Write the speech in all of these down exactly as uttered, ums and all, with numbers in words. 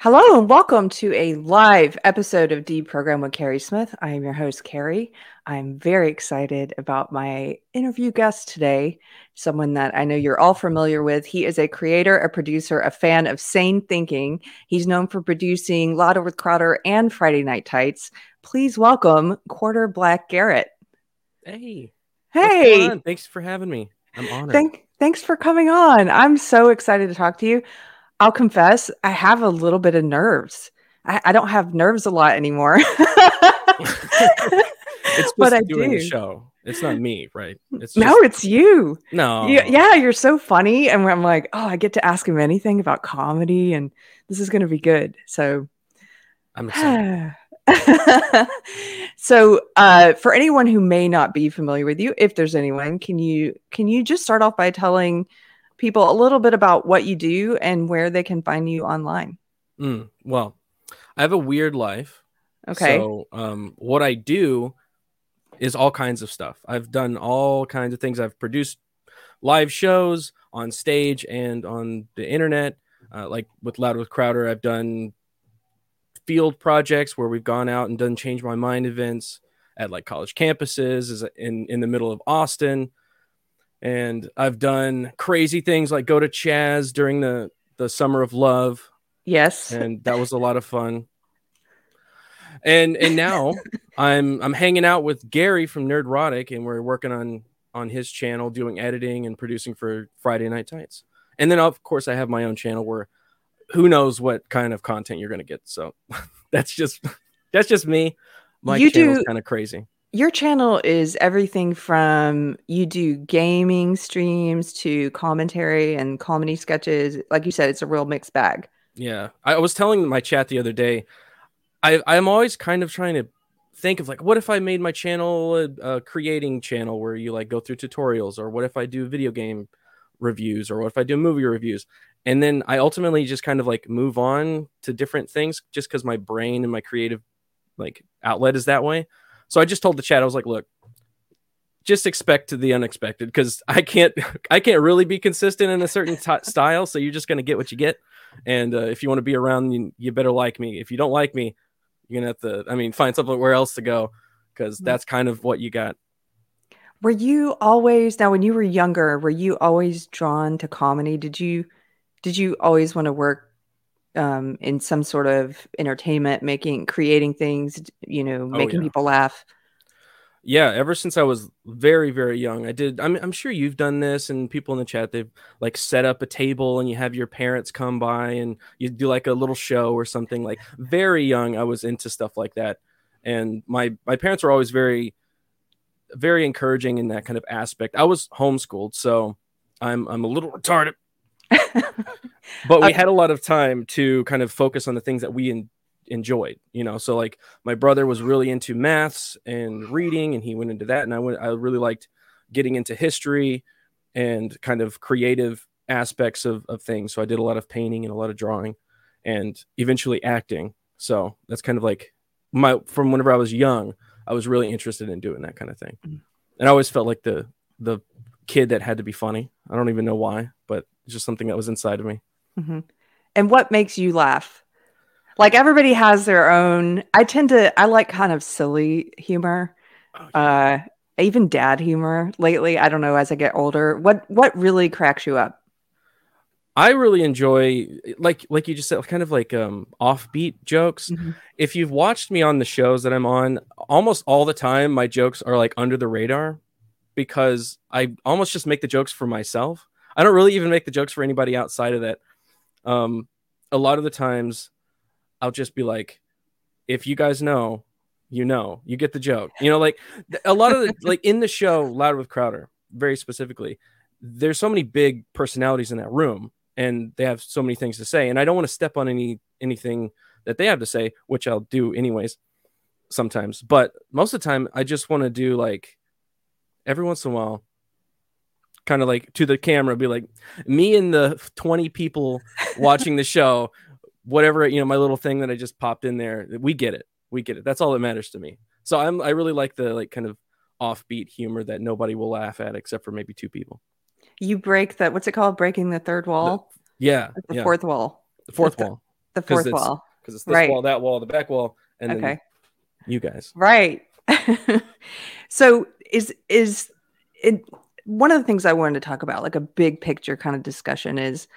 Hello and welcome to a live episode of Deprogram with Carrie Smith. I am your host, Carrie. I'm very excited about my interview guest today, someone that I know you're all familiar with. He is a creator, a producer, a fan of sane thinking. He's known for producing Louder with Crowder and Friday Night Tights. Please welcome Quarter Black Garrett. Hey. What's Hey. going on? Thanks for having me. I'm honored. Thank, thanks for coming on. I'm so excited to talk to you. I'll confess, I have a little bit of nerves. I, I don't have nerves a lot anymore. It's but I doing do. the show. It's not me, right? It's no, just... it's you. No. You, yeah, you're so funny. And I'm like, oh, I get to ask him anything about comedy, and this is going to be good. So I'm excited. So uh, for anyone who may not be familiar with you, if there's anyone, can you can you just start off by telling people a little bit about what you do and where they can find you online? Mm, well, I have a weird life. Okay. So um, what I do is all kinds of stuff. I've done all kinds of things. I've produced live shows on stage and on the internet, uh, like with Louder with Crowder. I've done field projects where we've gone out and done Change My Mind events at like college campuses is in, in the middle of Austin. And I've done crazy things like go to Chaz during the, the Summer of Love. Yes. And that was a lot of fun. And and now I'm I'm hanging out with Gary from Nerdrotic, and we're working on on his channel, doing editing and producing for Friday Night Tights. And then of course I have my own channel where who knows what kind of content you're gonna get. So that's just that's just me. My you channel's do kind of crazy. Your channel is everything from you do gaming streams to commentary and comedy sketches. Like you said, it's a real mixed bag. Yeah. I was telling my chat the other day, I, I'm always kind of trying to think of like, what if I made my channel a, a creating channel where you like go through tutorials, or what if I do video game reviews, or what if I do movie reviews? And then I ultimately just kind of like move on to different things just because my brain and my creative like outlet is that way. So I just told the chat, I was like, look, just expect the unexpected, because I can't I can't really be consistent in a certain t- style. So you're just going to get what you get. And uh, if you want to be around, you, you better like me. If you don't like me, you're going to have to, I mean, find somewhere else to go, because that's kind of what you got. Were you always, now when you were younger, were you always drawn to comedy? Did you, did you always want to work um, in some sort of entertainment, making, creating things, you know, making oh, yeah. people laugh? Yeah, ever since I was very, very young, I did. I'm, I'm sure you've done this, and people in the chat, they've like set up a table and you have your parents come by and you do like a little show or something. Like very young, I was into stuff like that. And my, my parents were always very, very encouraging in that kind of aspect. I was homeschooled, so I'm, I'm a little retarded, but we had a lot of time to kind of focus on the things that we in, enjoyed, you know. So like my brother was really into maths and reading, and he went into that, and I went I really liked getting into history and kind of creative aspects of, of things. So I did a lot of painting and a lot of drawing and eventually acting. So that's kind of like my from whenever I was young, I was really interested in doing that kind of thing. And I always felt like the the kid that had to be funny. I don't even know why, but it's just something that was inside of me. Mm-hmm. And what makes you laugh? Like everybody has their own. I tend to, I like kind of silly humor, oh, yeah. uh, even dad humor lately. I don't know, as I get older, what, what really cracks you up? I really enjoy, like, like you just said, kind of like um, offbeat jokes. Mm-hmm. If you've watched me on the shows that I'm on, almost all the time, my jokes are like under the radar, because I almost just make the jokes for myself. I don't really even make the jokes for anybody outside of that. Um, a lot of the times I'll just be like, if you guys know, you know, you get the joke, you know, like a lot of the, like in the show, Louder with Crowder, very specifically, there's so many big personalities in that room, and they have so many things to say. And I don't want to step on any, anything that they have to say, which I'll do anyways, sometimes. But most of the time I just want to do like every once in a while, kind of like to the camera, be like me and the twenty people watching the show, whatever, you know, my little thing that I just popped in there, we get it. We get it. That's all that matters to me. So I'm, I really like the like kind of offbeat humor that nobody will laugh at except for maybe two people. You break that. What's it called? Breaking the third wall? The, yeah. The yeah. fourth wall. The fourth the th- wall. The fourth it's, wall. Because it's this right. wall, that wall, the back wall, and okay. then you guys. Right. So is is it one of the things I wanted to talk about, like a big picture kind of discussion, is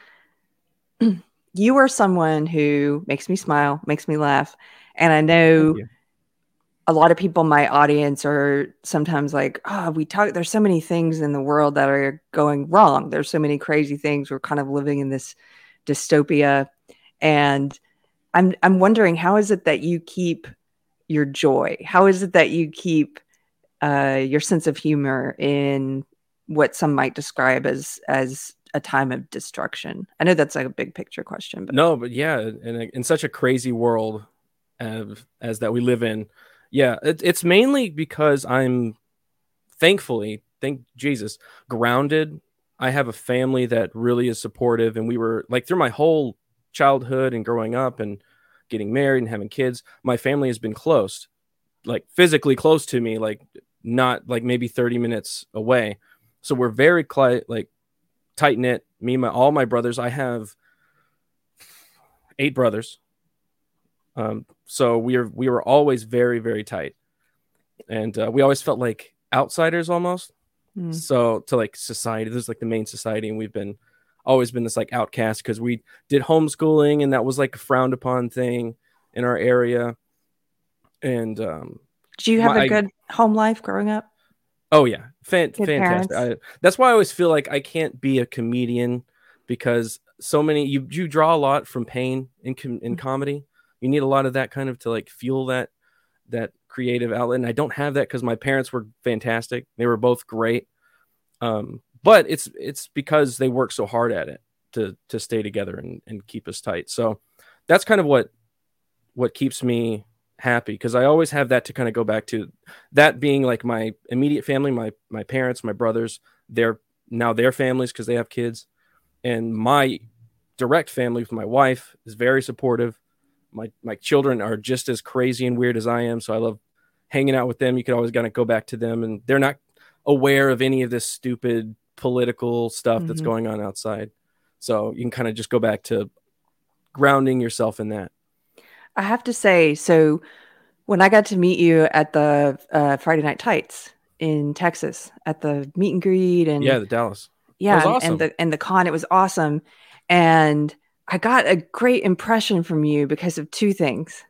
you are someone who makes me smile, makes me laugh. And I know a lot of people in my audience are sometimes like, oh, we talk, there's so many things in the world that are going wrong. There's so many crazy things. We're kind of living in this dystopia. And I'm I'm wondering, how is it that you keep your joy? How is it that you keep uh, your sense of humor in what some might describe as as a time of destruction? I know that's like a big picture question, but no, but yeah, in, a, in such a crazy world as, as that we live in, yeah, it, it's mainly because I'm thankfully, thank Jesus, grounded. I have a family that really is supportive, and we were like through my whole childhood and growing up and getting married and having kids, my family has been close, like physically close to me, like not like maybe thirty minutes away. So we're very cli- like tight knit. Me, my all my brothers. I have eight brothers. Um, so we are we were always very very tight, and uh, we always felt like outsiders almost. Mm. So to like society, this is like the main society, and we've been always been this like outcast because we did homeschooling, and that was like a frowned upon thing in our area. And um, do you have my, a good I, home life growing up? Oh yeah, Fan- fantastic. I, that's why I always feel like I can't be a comedian, because so many you you draw a lot from pain in com- in comedy. You need a lot of that kind of to like fuel that that creative outlet, and I don't have that because my parents were fantastic. They were both great, um, but it's it's because they work so hard at it to to stay together and, and keep us tight. So that's kind of what what keeps me happy, because I always have that to kind of go back to, that being like my immediate family, my my parents, my brothers, they're now their families because they have kids, and my direct family with my wife is very supportive. My my children are just as crazy and weird as I am, so I love hanging out with them. You can always kind of go back to them, and they're not aware of any of this stupid political stuff mm-hmm. that's going on outside. So you can kind of just go back to grounding yourself in that. I have to say, so when I got to meet you at the uh, Friday Night Tights in Texas at the meet and greet, and yeah, the Dallas, yeah, was awesome. and the and the con, it was awesome, and I got a great impression from you because of two things.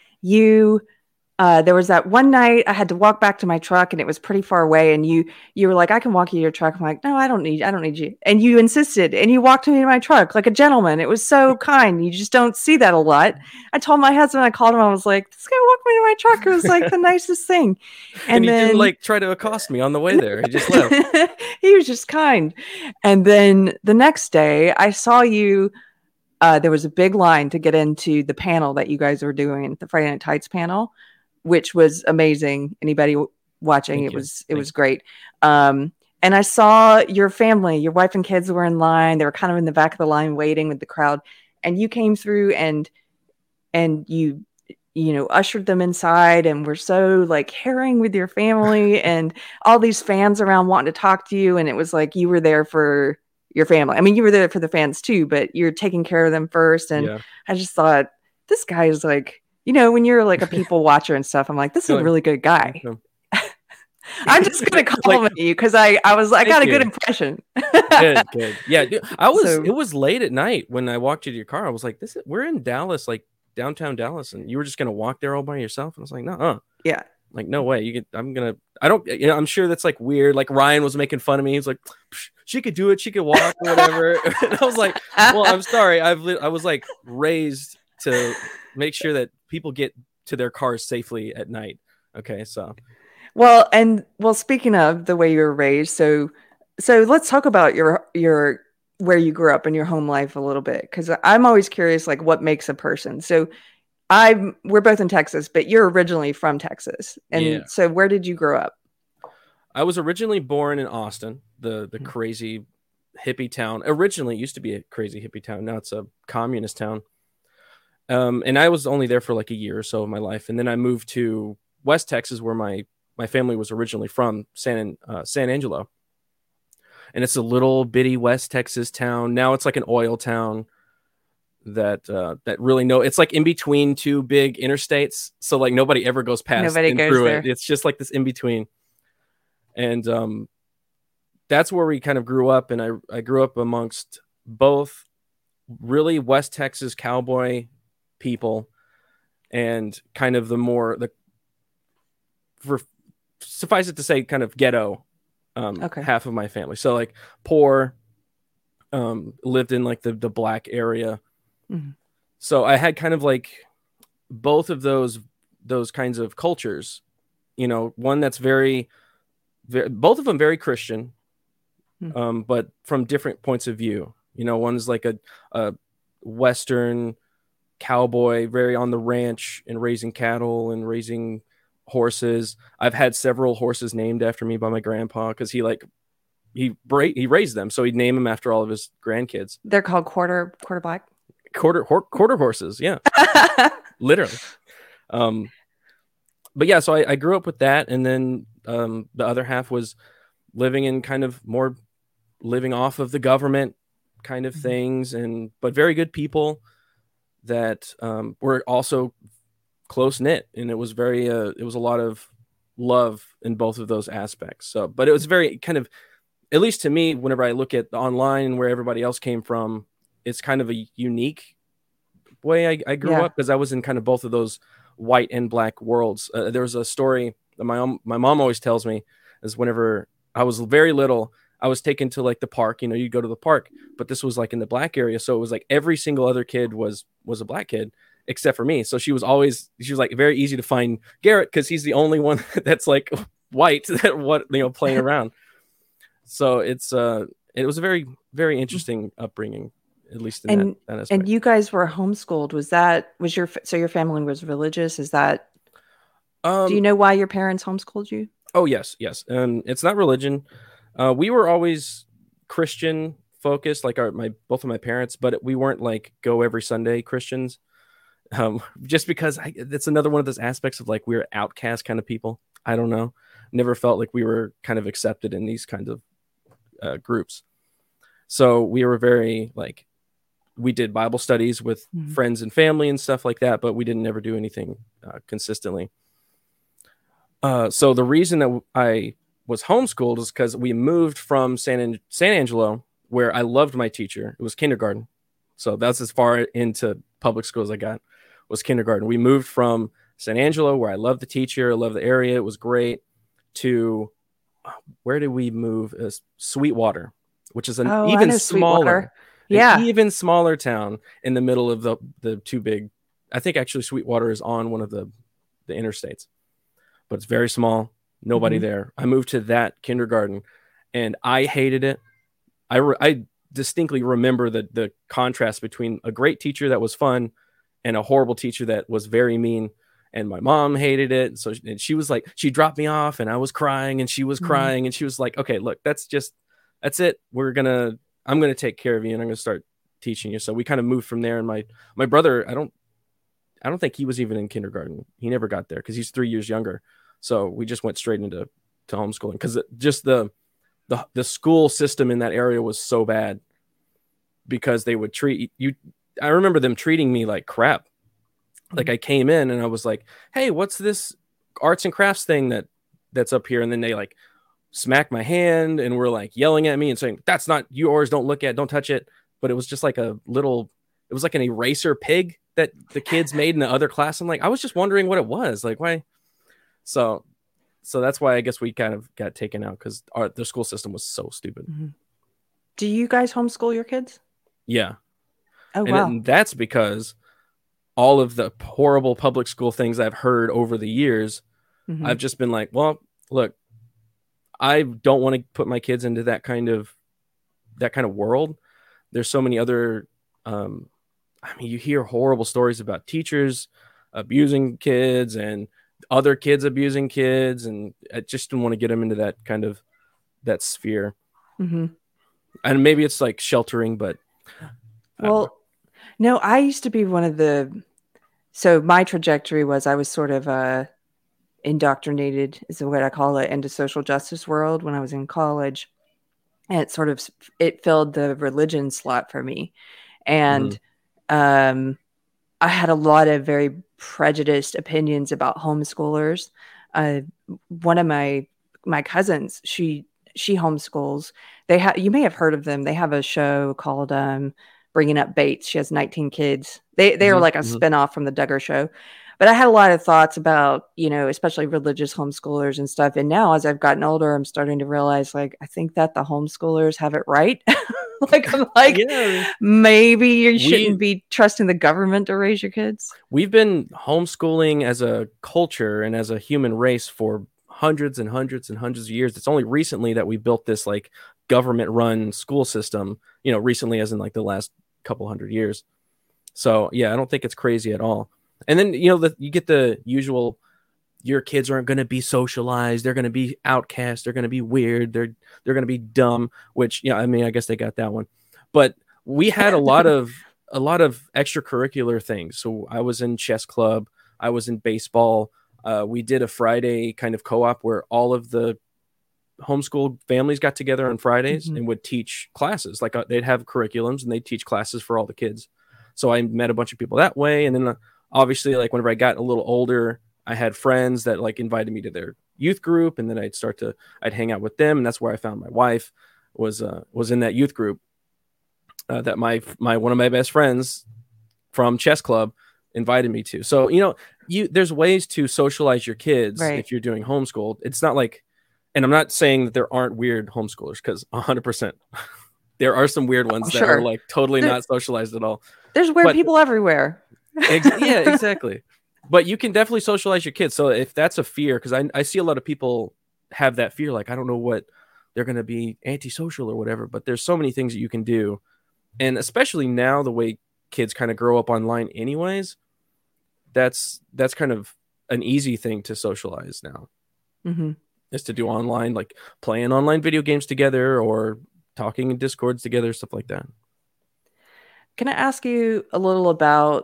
You, uh, there was that one night I had to walk back to my truck, and it was pretty far away, and you you were like, I can walk you to your truck. I'm like, no, I don't need I don't need you. And you insisted, and you walked me to my truck like a gentleman. It was so kind. You just don't see that a lot. I told my husband, I called him, I was like, this guy walked me to my truck. It was like the nicest thing. And, and he then, didn't like try to accost me on the way there. He just left. He was just kind. And then the next day I saw you. Uh, there was a big line to get into the panel that you guys were doing, the Friday Night Tights panel, which was amazing. Anybody watching, Thank it you. was it Thank was great. Um, and I saw your family, your wife and kids were in line. They were kind of in the back of the line waiting with the crowd, and you came through and and you you know ushered them inside, and were so like caring with your family and all these fans around wanting to talk to you, and it was like you were there for your family. I mean, you were there for the fans too, but you're taking care of them first. And yeah. I just thought, this guy is like, you know, when you're like a people watcher and stuff, I'm like, this is a really good guy. I'm just going to compliment like, you because I, I was, I got a you. good impression. Good, good. Yeah. Dude, I was, so, it was late at night when I walked you to your car. I was like, this is, we're in Dallas, like downtown Dallas. And you were just going to walk there all by yourself. And I was like, no, uh yeah. Like, no way. You could, I'm going to, I don't, you know, I'm sure that's like weird. Like Ryan was making fun of me. He's like, she could do it. She could walk or whatever. And I was like, well, I'm sorry. I've, I was like raised to make sure that people get to their cars safely at night. Okay. So, well, and well, speaking of the way you were raised, so, so let's talk about your, your, where you grew up in your home life a little bit. Cause I'm always curious, like what makes a person. So I'm, we're both in Texas, but you're originally from Texas. And yeah. so where did you grow up? I was originally born in Austin, the, the mm-hmm. crazy hippie town. Originally it used to be a crazy hippie town. Now it's a communist town. Um, and I was only there for like a year or so of my life. And then I moved to West Texas, where my, my family was originally from, San, uh, San Angelo. And it's a little bitty West Texas town. Now it's like an oil town. that uh, that really know. It's like in between two big interstates, so like nobody ever goes past Nobody and goes through there. it. It's just like this in between, and um, that's where we kind of grew up. And I I grew up amongst both really West Texas cowboy people and kind of the more the for suffice it to say kind of ghetto um, Okay. half of my family. So like poor, um, lived in like the the black area. Mhm. So I had kind of like both of those those kinds of cultures, you know, one that's very, very both of them very Christian, Mhm. um, but from different points of view. You know, one's like a, a Western cowboy, very on the ranch and raising cattle and raising horses. I've had several horses named after me by my grandpa because he like he bra- he raised them, so he'd name them after all of his grandkids. They're called quarter quarter black. Quarter hor- quarter horses, yeah, literally. Um, but yeah, so I, I grew up with that, and then um, the other half was living in kind of more living off of the government kind of Mhm. things, and but very good people that um, were also close knit, and it was very uh, it was a lot of love in both of those aspects. So, but it was very kind of, at least to me, whenever I look at the online and where everybody else came from, it's kind of a unique way I, I grew Yeah. up because I was in kind of both of those white and black worlds. Uh, there was a story that my mom, my mom always tells me is whenever I was very little, I was taken to like the park. You know, you go to the park, but this was like in the black area, so it was like every single other kid was was a black kid except for me. So she was always she was like very easy to find Garrett because he's the only one that's like white that what you know playing around. So it's uh it was a very very interesting upbringing, at least in that, And that aspect. and you guys were homeschooled. Was that was your so your family was religious? Is that do you Um know why your parents homeschooled you? oh yes, yes. And it's not religion. Uh we were always Christian focused, like our my both of my parents, but we weren't like go every Sunday Christians. Um just because I, that's another one of those aspects of like we're outcast kind of people. I don't know. Never felt like we were kind of accepted in these kinds of uh, groups. So we were very like we did Bible studies with Mhm. friends and family and stuff like that, but we didn't ever do anything uh, consistently. Uh, so the reason that I was homeschooled is because we moved from San San Angelo, where I loved my teacher. It was kindergarten, so that's as far into public school as I got. Was kindergarten. We moved from San Angelo, where I loved the teacher, I loved the area, it was great, to where did we move? Uh, Sweetwater, which is an Oh, I even know smaller, Sweetwater. an Yeah. even smaller town in the middle of the the two big. I think actually Sweetwater is on one of the the interstates, but it's very small. Nobody Mhm. there. I moved to that kindergarten, and I hated it. I re- I distinctly remember the the contrast between a great teacher that was fun and a horrible teacher that was very mean. And my mom hated it. So and she was like, she dropped me off, and I was crying, and she was Mhm. crying, and she was like, okay, look, that's just that's it. We're gonna I'm gonna take care of you, and I'm gonna start teaching you. So we kind of moved from there. And my my brother, I don't I don't think he was even in kindergarten. He never got there because he's three years younger. So we just went straight into to homeschooling because just the the the school system in that area was so bad because they would treat you. I remember them treating me like crap. Like Mhm. I came in and I was like, "Hey, what's this arts and crafts thing that that's up here?" And then they like smacked my hand and were like yelling at me and saying, "That's not yours. Don't look at. Don't touch it." But it was just like a little. It was like an eraser pig that the kids made in the other class. I'm like, I was just wondering what it was. Like, why? So, so that's why I guess we kind of got taken out because our the school system was so stupid. Mhm. Do you guys homeschool your kids? Yeah, Oh, and, it, wow. and that's because all of the horrible public school things I've heard over the years, I've Mhm. just been like, well, look, I don't want to put my kids into that kind of that kind of world. There's so many other um I mean, you hear horrible stories about teachers abusing kids and other kids abusing kids, and I just didn't want to get them into that kind of that sphere. Mhm. And maybe it's like sheltering, but I don't know. Well, no, I used to be one of the so my trajectory was I was sort of uh indoctrinated is what I call it into social justice world when I was in college. And it sort of it filled the religion slot for me. Mhm. And um, I had a lot of very prejudiced opinions about homeschoolers. Uh, one of my my cousins, she she homeschools. They have you may have heard of them. They have a show called um, Bringing Up Bates. She has nineteen kids. They they are Mm-hmm, like a mm-hmm. spinoff from the Duggar Show. But I had a lot of thoughts about, you know, especially religious homeschoolers and stuff. And now as I've gotten older, I'm starting to realize, like, I think that the homeschoolers have it right. Like, I'm like, Yeah, maybe you shouldn't we be trusting the government to raise your kids. we've been homeschooling as a culture and as a human race for hundreds and hundreds and hundreds of years. It's only recently that we built this like government run school system, you know, recently as in like the last couple hundred years. So yeah, I don't think it's crazy at all. And then, you know, the, you get the usual, your kids aren't going to be socialized. They're going to be outcast. They're going to be weird. They're, they're going to be dumb, which, yeah, I mean, I guess they got that one, but we had a lot of, a lot of extracurricular things. So I was in chess club. I was in baseball. Uh, we did a Friday kind of co-op where all of the homeschool families got together on Fridays mm-hmm. and would teach classes. Like uh, they'd have curriculums and they'd teach classes for all the kids. So I met a bunch of people that way. And then uh, obviously, like whenever I got a little older, I had friends that like invited me to their youth group, and then I'd start to I'd hang out with them, and that's where I found my wife was uh, was in that youth group. Uh, that my my one of my best friends from chess club invited me to. So you know, you there's ways to socialize your kids right. if you're doing homeschool. It's not like, and I'm not saying that there aren't weird homeschoolers, because one hundred percent there are some weird ones oh, that sure. are like totally there, not socialized at all. There's weird but, people everywhere. ex- yeah, exactly. But you can definitely socialize your kids. So if that's a fear, because I, I see a lot of people have that fear, like, I don't know what they're going to be antisocial or whatever, but there's so many things that you can do. And especially now, the way kids kind of grow up online anyways, that's, that's kind of an easy thing to socialize now mm-hmm. is to do online, like playing online video games together or talking in Discords together, stuff like that. Can I ask you a little about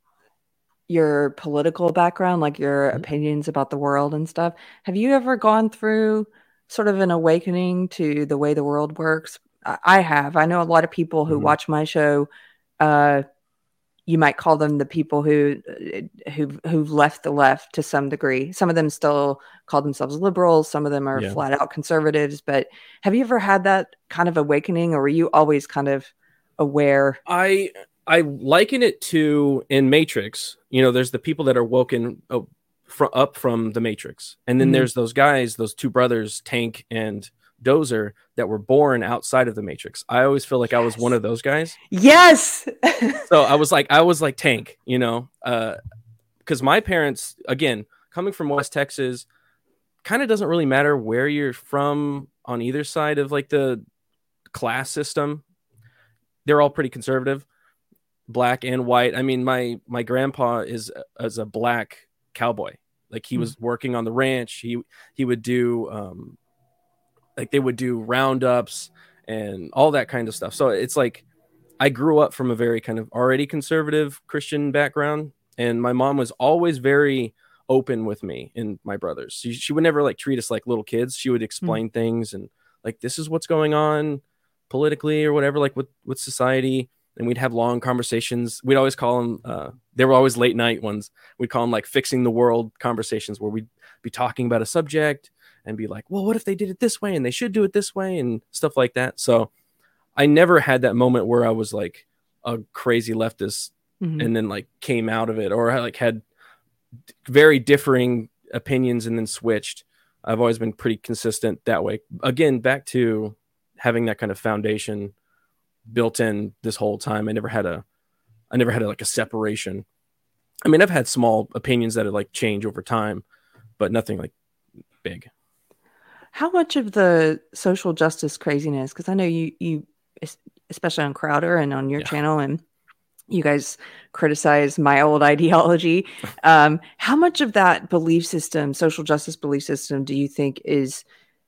your political background, like your mm-hmm. opinions about the world and stuff? Have you ever gone through sort of an awakening to the way the world works? I have. I know a lot of people who mm-hmm. watch my show. Uh, you might call them the people who who who've left the left to some degree. Some of them still call themselves liberals. Some of them are yeah. flat out conservatives. But have you ever had that kind of awakening, or were you always kind of aware? I I liken it to in Matrix. You know, there's the people that are woken up, fr- up from the Matrix, and then mm-hmm. there's those guys, those two brothers, Tank and Dozer, that were born outside of the Matrix. I always feel like yes. I was one of those guys. Yes. So I was like, I was like Tank, you know, uh, because my parents, again, coming from West Texas, kind of doesn't really matter where you're from on either side of like the class system. They're all pretty conservative, black and white. I mean, my my grandpa is as a black cowboy. Like he mm-hmm. was working on the ranch. He he would do um, like they would do roundups and all that kind of stuff. So it's like I grew up from a very kind of already conservative Christian background, and my mom was always very open with me and my brothers. She, she would never like treat us like little kids. She would explain mm-hmm. things and like, this is what's going on politically or whatever, like with, with society. And we'd have long conversations. We'd always call them, uh, they were always late night ones. We'd call them like fixing the world conversations, where we'd be talking about a subject and be like, well, what if they did it this way and they should do it this way and stuff like that. So I never had that moment where I was like a crazy leftist mm-hmm. and then like came out of it, or I like had very differing opinions and then switched. I've always been pretty consistent that way. Again, back to having that kind of foundation built in this whole time. I never had a, I never had a, like a separation. I mean, I've had small opinions that have like change over time, but nothing like big. How much of the social justice craziness, because I know you, you, especially on Crowder and on your yeah. channel, and you guys criticize my old ideology. Um, how much of that belief system, social justice belief system, do you think is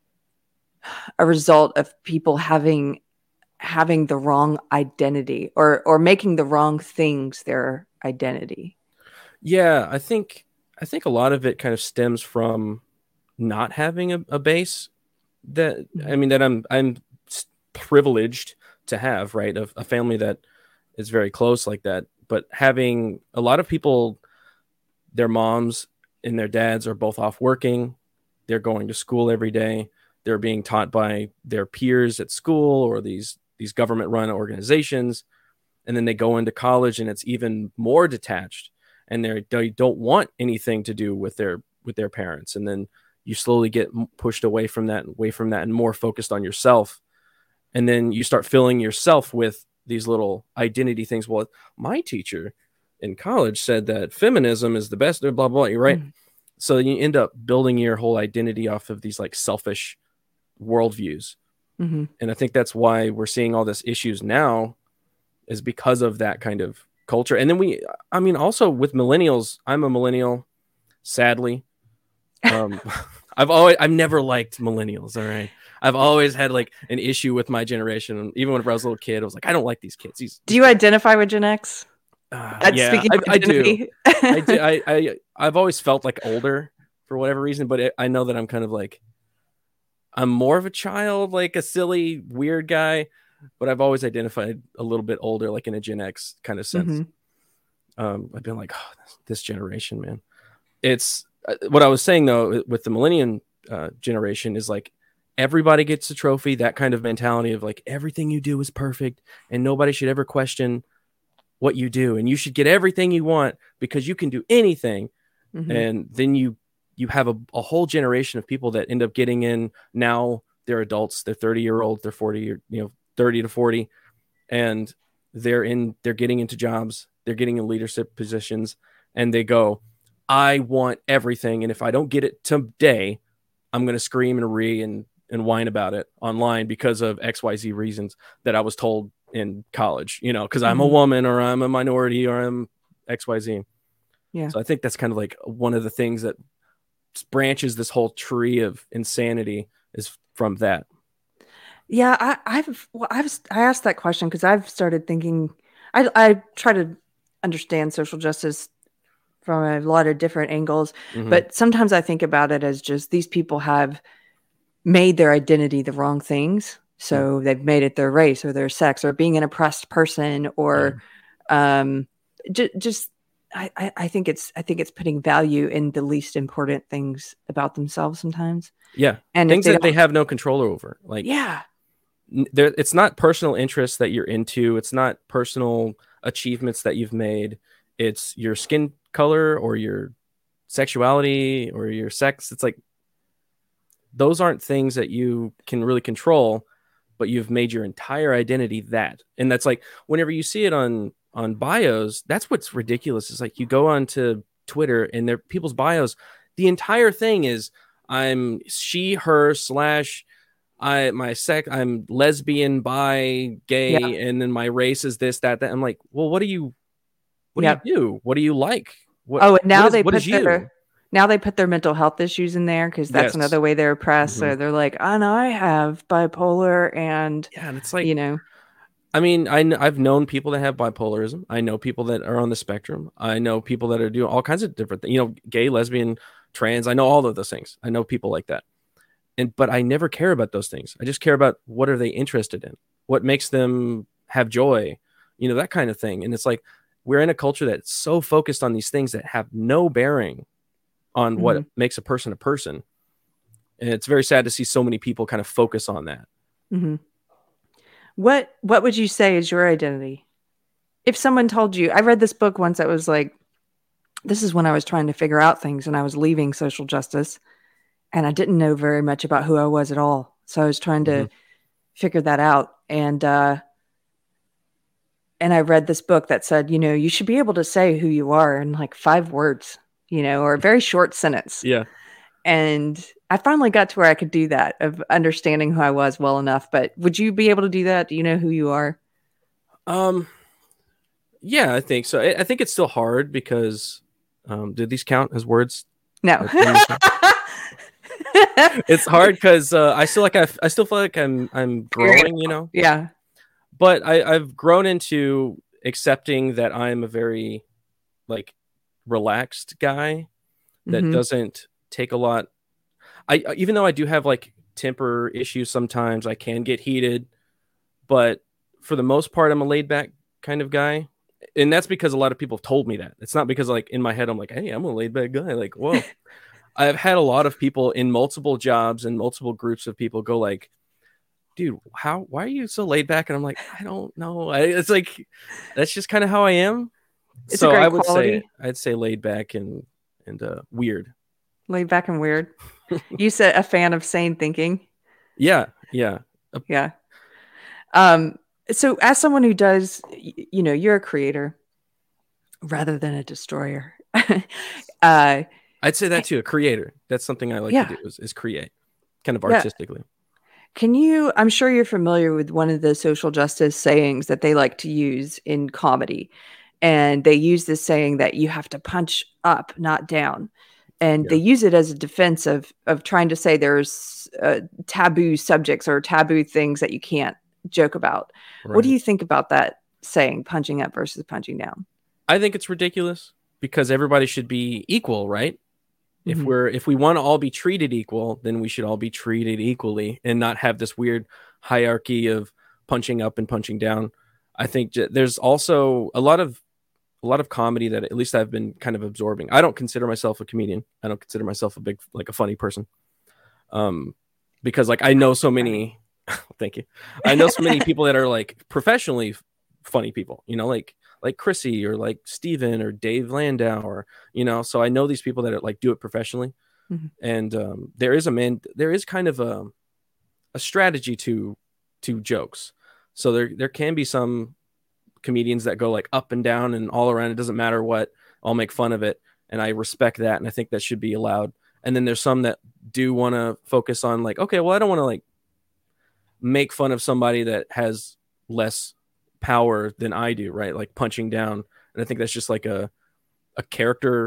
a result of people having having the wrong identity, or or making the wrong things their identity? Yeah, I think I think a lot of it kind of stems from not having a, a base that I mean that I'm I'm privileged to have, right? Of a family that is very close like that. but having a lot of people, their moms and their dads are both off working. They're going to school every day. They're being taught by their peers at school or these these government run organizations. And then they go into college and it's even more detached, and they they don't want anything to do with their with their parents. And then you slowly get pushed away from that, away from that, and more focused on yourself. And then you start filling yourself with these little identity things. Well, my teacher in college said that feminism is the best, blah, blah, blah. You're right. Mm. So you end up building your whole identity off of these like selfish worldviews. Mm-hmm. And I think that's why we're seeing all this issues now, is because of that kind of culture. And then we, I mean, also with millennials, I'm a millennial, sadly. Um, I've always, I've never liked millennials. All right. I've always had like an issue with my generation. Even when I was a little kid, I was like, I don't like these kids. These, do you identify with Gen X? Uh, yeah, I, I do. I do. I, I, I've always felt like older for whatever reason, but it, I know that I'm kind of like, I'm more of a child, like a silly, weird guy, but I've always identified a little bit older, like in a Gen X kind of sense. Mm-hmm. Um, I've been like, oh, this, this generation, man. It's uh, what I was saying though, with the millennium uh, generation is like, everybody gets a trophy, that kind of mentality of like, everything you do is perfect and nobody should ever question what you do. And you should get everything you want because you can do anything. Mm-hmm. And then you, you have a, a whole generation of people that end up getting in. Now they're adults, they're thirty year old, they're forty, or, you know, thirty to forty. And they're in, they're getting into jobs, they're getting in leadership positions, and they go, I want everything. And if I don't get it today, I'm going to scream and re and, and whine about it online because of X Y Z reasons that I was told in college, you know, because I'm mm-hmm. a woman or I'm a minority or I'm X Y Z. Yeah. So I think that's kind of like one of the things that branches this whole tree of insanity is from that. Yeah, I, I've well, I've I asked that question because I've started thinking. I I try to understand social justice from a lot of different angles, mm-hmm. but sometimes I think about it as just these people have made their identity the wrong things. So mm-hmm. they've made it their race or their sex or being an oppressed person or yeah. um, j- just. I, I think it's I think it's putting value in the least important things about themselves sometimes. Yeah, and things they that they have no control over. Like yeah, there, it's not personal interests that you're into. It's not personal achievements that you've made. It's your skin color or your sexuality or your sex. It's like those aren't things that you can really control, but you've made your entire identity that. And that's like whenever you see it on. on bios, that's what's ridiculous. Is like you go on to Twitter and their people's bios, the entire thing is I'm she, her, slash I my sex, I'm lesbian, bi, gay, yeah. and then my race is this, that, that. I'm like, well, what do you what yeah. do you do? What do you like? What, oh, and now what is, they what put is you? Their, now they put their mental health issues in there because that's yes. another way they're oppressed. Mm-hmm. So they're like, oh no, I have bipolar and yeah, and it's like, you know. I mean, I, I've known people that have bipolarism. I know people that are on the spectrum. I know people that are doing all kinds of different things, you know, gay, lesbian, trans. I know all of those things. I know people like that. And, but I never care about those things. I just care about what are they interested in? What makes them have joy? You know, that kind of thing. And it's like, we're in a culture that's so focused on these things that have no bearing on mm-hmm. what makes a person a person. And it's very sad to see so many people kind of focus on that. Mm-hmm. What what would you say is your identity? If someone told you, I read this book once that was like, this is when I was trying to figure out things and I was leaving social justice and I didn't know very much about who I was at all. So I was trying to mm-hmm. figure that out. And uh, and I read this book that said, you know, you should be able to say who you are in like five words, you know, or a very short sentence. Yeah. And I finally got to where I could do that, of understanding who I was well enough. But would you be able to do that? Do you know who you are? Um, yeah, I think so. I, I think it's still hard because, um, do these count as words? No. It's hard because uh, I still like I, I still feel like I'm I'm growing, you know. Yeah. But I, I've grown into accepting that I'm a very like relaxed guy that mm-hmm. doesn't take a lot. I even though I do have like temper issues sometimes, I can get heated, but for the most part, I'm a laid back kind of guy. and that's because a lot of people have told me that. It's not because like in my head I'm like, hey, I'm a laid back guy. Like, whoa. I've had a lot of people in multiple jobs and multiple groups of people go like, dude, how, why are you so laid back? And I'm like, I don't know. I, it's like, that's just kind of how I am. It's so a great I would quality. say, I'd say laid back and, and uh, weird. Laid back and weird. You said a fan of sane thinking. Yeah. Yeah. Yeah. Um, so as someone who does, you know, you're a creator rather than a destroyer. uh, I'd say that too. A creator. That's something I like yeah. to do is, is create kind of artistically. Yeah. Can you, I'm sure you're familiar with one of the social justice sayings that they like to use in comedy. And they use this saying that you have to punch up, not down. And yeah. they use it as a defense of, of trying to say there's uh, taboo subjects or taboo things that you can't joke about. Right. What do you think about that saying, punching up versus punching down? I think it's ridiculous because everybody should be equal, right? If mm-hmm. we're if we want to all be treated equal, then we should all be treated equally and not have this weird hierarchy of punching up and punching down. I think j- there's also a lot of a lot of comedy that at least I've been kind of absorbing. I don't consider myself a comedian. I don't consider myself a big like a funny person. Um because like I know so many thank you. I know so many people that are like professionally funny people, you know, like like Chrissy or like Steven or Dave Landau or, you know, so I know these people that are like do it professionally. Mm-hmm. And um, there is a man, there is kind of a, a strategy to, to jokes. So there, there can be some comedians that go like up and down and all around. It doesn't matter what, I'll make fun of it. And I respect that. And I think that should be allowed. And then there's some that do want to focus on like, okay, well, I don't want to like make fun of somebody that has less power than I do, right? Like punching down. And I think that's just like a a character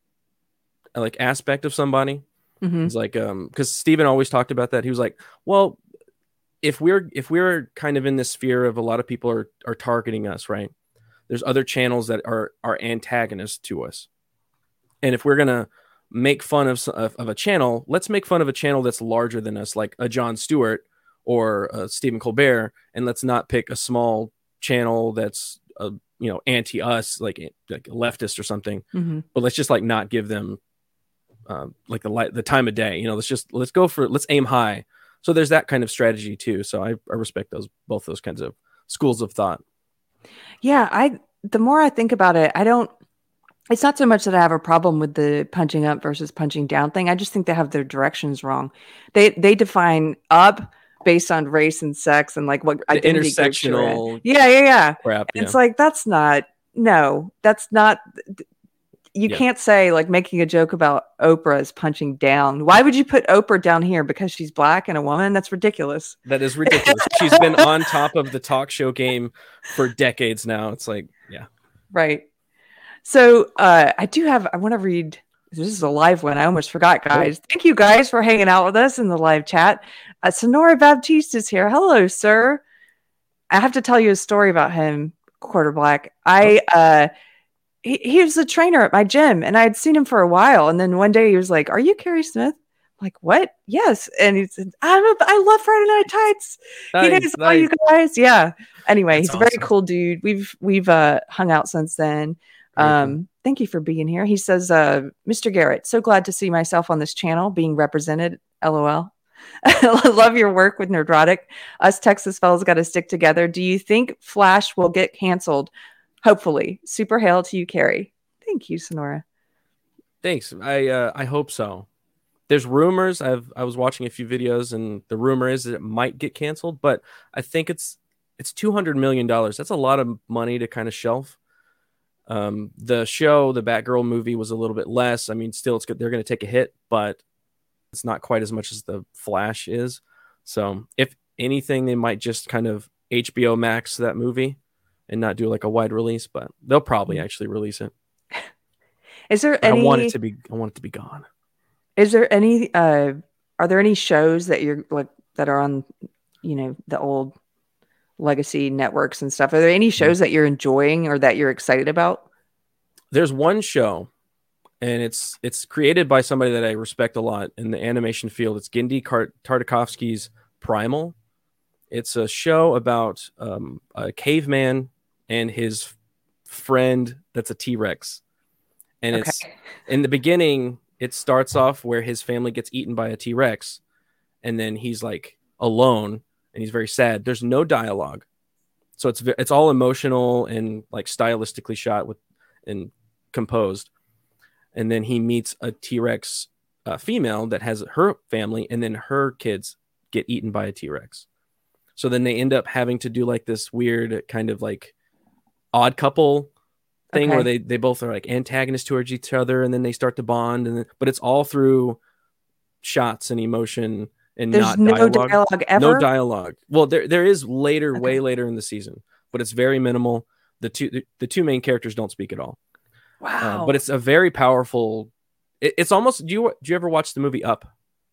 like aspect of somebody. Mm-hmm. It's like um because Steven always talked about that. He was like, well, if we're if we're kind of in this sphere of a lot of people are are targeting us, right? There's other channels that are are antagonists to us. And if we're gonna make fun of of, of a channel, let's make fun of a channel that's larger than us, like a Jon Stewart or a Stephen Colbert, and let's not pick a small channel that's uh, you know anti us like like leftist or something. Mm-hmm. But let's just like not give them uh, like the light the time of day, you know. Let's just let's go for let's aim high. So there's that kind of strategy too. So I, I respect those both those kinds of schools of thought. Yeah, I the more I think about it, I don't it's not so much that I have a problem with the punching up versus punching down thing. I just think they have their directions wrong. They they define up based on race and sex and like what the identity intersectional yeah yeah yeah crap, yeah. It's like that's not no that's not you yeah. can't say like making a joke about Oprah is punching down. Why would you put Oprah down here because she's black and a woman? That's ridiculous. That is ridiculous. She's been on top of the talk show game for decades now. It's like yeah right. So uh I do have I want to read. This is a live one. I almost forgot, guys. Thank you guys for hanging out with us in the live chat. Uh, Sonora Baptiste is here. Hello, sir. I have to tell you a story about him, Quarter Black. I, uh, he, he was a trainer at my gym and I had seen him for a while. And then one day he was like, "Are you Carrie Smith?" I'm like, "What?" "Yes." And he said, I'm a, I love Friday Night Tights. Nice, he knows nice. all you guys. Yeah. Anyway, That's he's a awesome. very cool dude. We've, we've, uh, hung out since then. Very um, cool. Thank you for being here. He says, uh, Mister Garrett, so glad to see myself on this channel being represented. LOL. I love your work with Nerdrotic. Us Texas fellas got to stick together. Do you think Flash will get canceled? Hopefully. Super hail to you, Carrie. Thank you, Sonora. Thanks. I uh, I hope so. There's rumors. I've I was watching a few videos, and the rumor is that it might get canceled, but I think it's it's two hundred million dollars. That's a lot of money to kind of shelf. Um, the show, the Batgirl movie, was a little bit less. I mean, still, it's good. They're going to take a hit, but it's not quite as much as the Flash is. So, if anything, they might just kind of H B O Max that movie and not do like a wide release. But they'll probably actually release it. Is there but any? I want it to be. I want it to be gone. Is there any? Uh, are there any shows that you're like that are on, you know, the old legacy networks and stuff? Are there any shows that you're enjoying or that you're excited about? There's one show, and it's it's created by somebody that I respect a lot in the animation field. It's Genndy Tartakovsky's Primal. It's a show about um, a caveman and his friend that's a T-Rex. And Okay. it's in the beginning, it starts off where his family gets eaten by a T-Rex, and then he's like alone and he's very sad. There's no dialogue. So it's it's all emotional and like stylistically shot with and composed. And then he meets a T-Rex uh, female that has her family, and then her kids get eaten by a T-Rex. So then they end up having to do like this weird kind of like odd couple thing Okay. where they, they both are like antagonists towards each other, and then they start to bond, and then, but it's all through shots and emotion and There's not no dialogue. dialogue ever? No dialogue. Well, there there is later, Okay. way later in the season, but it's very minimal. The two the, the two main characters don't speak at all. Wow. Uh, but it's a very powerful. It, it's almost. Do you do you ever watch the movie Up?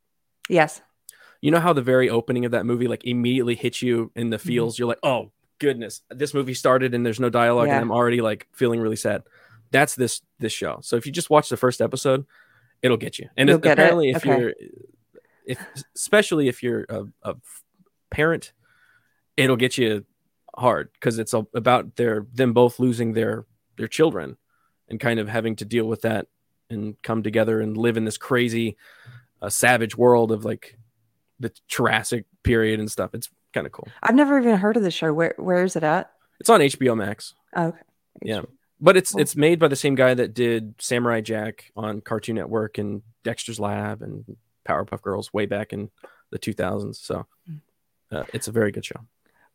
Yes. You know how the very opening of that movie like immediately hits you in the feels. Mm-hmm. You're like, oh goodness, this movie started and there's no dialogue, yeah. and I'm already like feeling really sad. That's this this show. So if you just watch the first episode, it'll get you. And if, apparently, it? if okay. you're, if especially if you're a, a parent, it'll get you hard because it's about their them both losing their their children and kind of having to deal with that and come together and live in this crazy, uh, savage world of like the Jurassic period and stuff. It's kind of cool. I've never even heard of the show. Where where is it at? It's on H B O Max. Oh, okay. Yeah. But it's cool. It's made by the same guy that did Samurai Jack on Cartoon Network and Dexter's Lab and Powerpuff Girls way back in the two thousands. So uh, it's a very good show.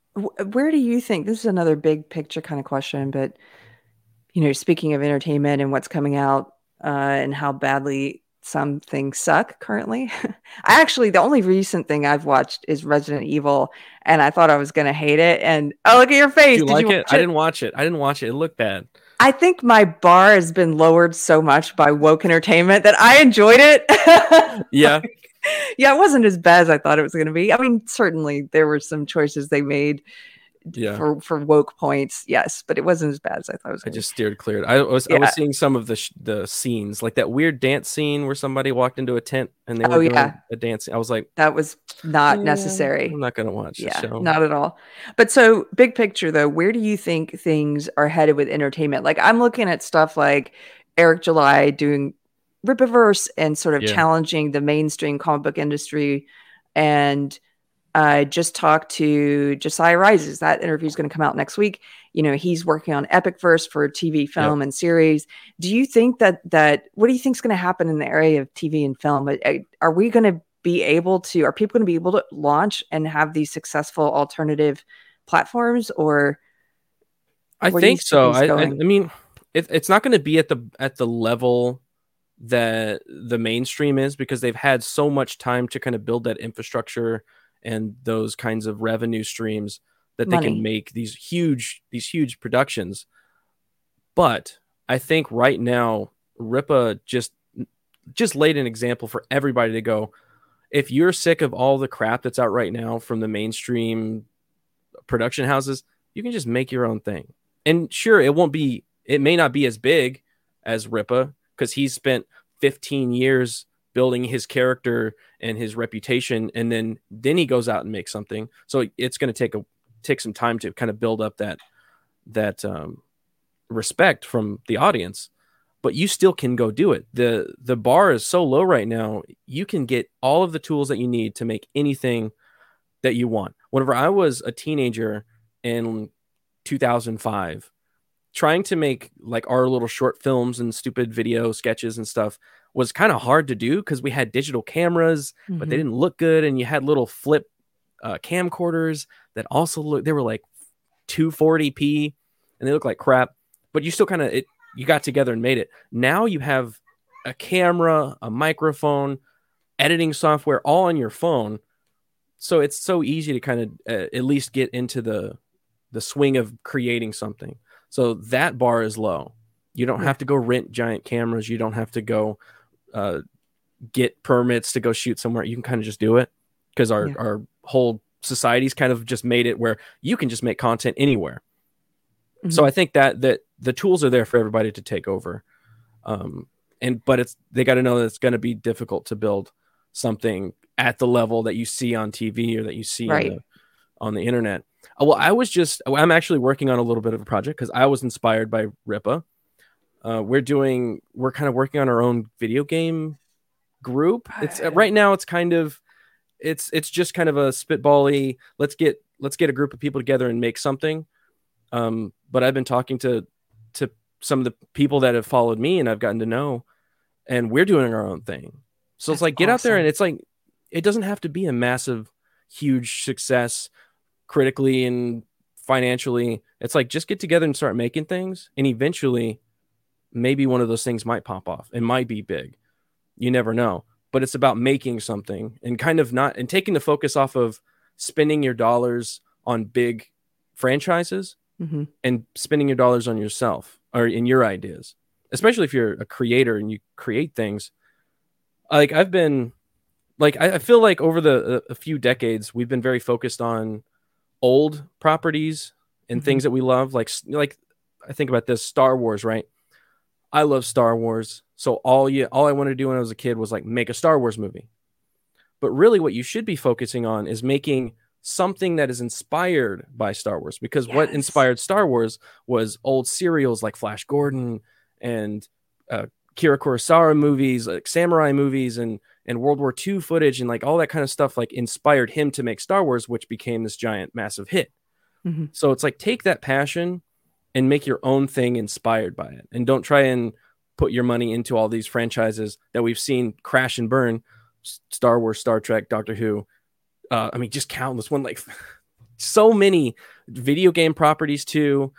Where do you think, this is another big picture kind of question, but, you know, speaking of entertainment and what's coming out uh, and how badly some things suck currently. I actually, the only recent thing I've watched is Resident Evil, and I thought I was going to hate it. And oh, look at your face. Do you Did like you it? it? I didn't watch it. I didn't watch it. It looked bad. I think my bar has been lowered so much by woke entertainment that I enjoyed it. Yeah. Like, yeah, it wasn't as bad as I thought it was going to be. I mean, certainly there were some choices they made yeah. for, for woke points. Yes, but it wasn't as bad as I thought it was going to be. I just steered clear. I was yeah. I was seeing some of the sh- the scenes, like that weird dance scene where somebody walked into a tent and they were oh, doing yeah. a dance. I was like, that was not yeah, necessary. I'm not going to watch yeah, the show. Not at all. But so big picture though, where do you think things are headed with entertainment? Like I'm looking at stuff like Eric July doing Rippaverse and sort of yeah. challenging the mainstream comic book industry. And I uh, just talked to Josiah Rises. That interview is going to come out next week. You know, he's working on Epicverse for T V, film, yep. and series. Do you think that that what do you think is going to happen in the area of T V and film? Are we going to be able to? Are people going to be able to launch and have these successful alternative platforms? Or I think so. I, I, I mean, it, it's not going to be at the at the level that the mainstream is because they've had so much time to kind of build that infrastructure and those kinds of revenue streams that Money. They can make these huge these huge productions. But I think right now Rippa just just laid an example for everybody to go, if you're sick of all the crap that's out right now from the mainstream production houses, you can just make your own thing. And sure, it won't be it may not be as big as Rippa because he's spent fifteen years building his character and his reputation, and then then he goes out and makes something. So it's going to take a take some time to kind of build up that that um, respect from the audience. But you still can go do it. the The bar is so low right now. You can get all of the tools that you need to make anything that you want. Whenever I was a teenager in two thousand five, trying to make like our little short films and stupid video sketches and stuff was kind of hard to do because we had digital cameras, mm-hmm. but they didn't look good. And you had little flip uh, camcorders that also look, they were like two forty p and they look like crap, but you still kind of, it, you got together and made it. Now you have a camera, a microphone, editing software, all on your phone. So it's so easy to kind of uh, at least get into the, the swing of creating something. So that bar is low. You don't have to go rent giant cameras. You don't have to go uh, get permits to go shoot somewhere. You can kind of just do it because our, yeah. our whole society's kind of just made it where you can just make content anywhere. Mm-hmm. So I think that that the tools are there for everybody to take over. Um, and but it's they got to know that it's going to be difficult to build something at the level that you see on T V or that you see right. on, the, on the internet. Well, I was just, I'm actually working on a little bit of a project because I was inspired by Ripa. Uh, we're doing, we're kind of working on our own video game group. It's uh, right now, it's kind of, it's, it's just kind of a spitbally, let's get, let's get a group of people together and make something. Um, but I've been talking to, to some of the people that have followed me and I've gotten to know, and we're doing our own thing. So That's it's like, get awesome. Out there, and it's like, it doesn't have to be a massive, huge success critically and financially. It's like, just get together and start making things. And eventually maybe one of those things might pop off. It might be big. You never know, but it's about making something and kind of not, and taking the focus off of spending your dollars on big franchises mm-hmm. and spending your dollars on yourself or in your ideas, especially if you're a creator and you create things. Like I've been like, I, I feel like over the a, a few decades, we've been very focused on old properties and mm-hmm. things that we love. Like, like I think about this Star Wars, right? I love Star Wars. So all you, all I wanted to do when I was a kid was like make a Star Wars movie. But really what you should be focusing on is making something that is inspired by Star Wars, because yes. what inspired Star Wars was old serials like Flash Gordon and uh, Kira Kurosawa movies, like samurai movies and, and World War Two footage and like all that kind of stuff like inspired him to make Star Wars, which became this giant, massive hit. Mm-hmm. So it's like, take that passion and make your own thing inspired by it. And don't try and put your money into all these franchises that we've seen crash and burn. Star Wars, Star Trek, Doctor Who. Uh, I mean, just countless one, like so many video game properties too,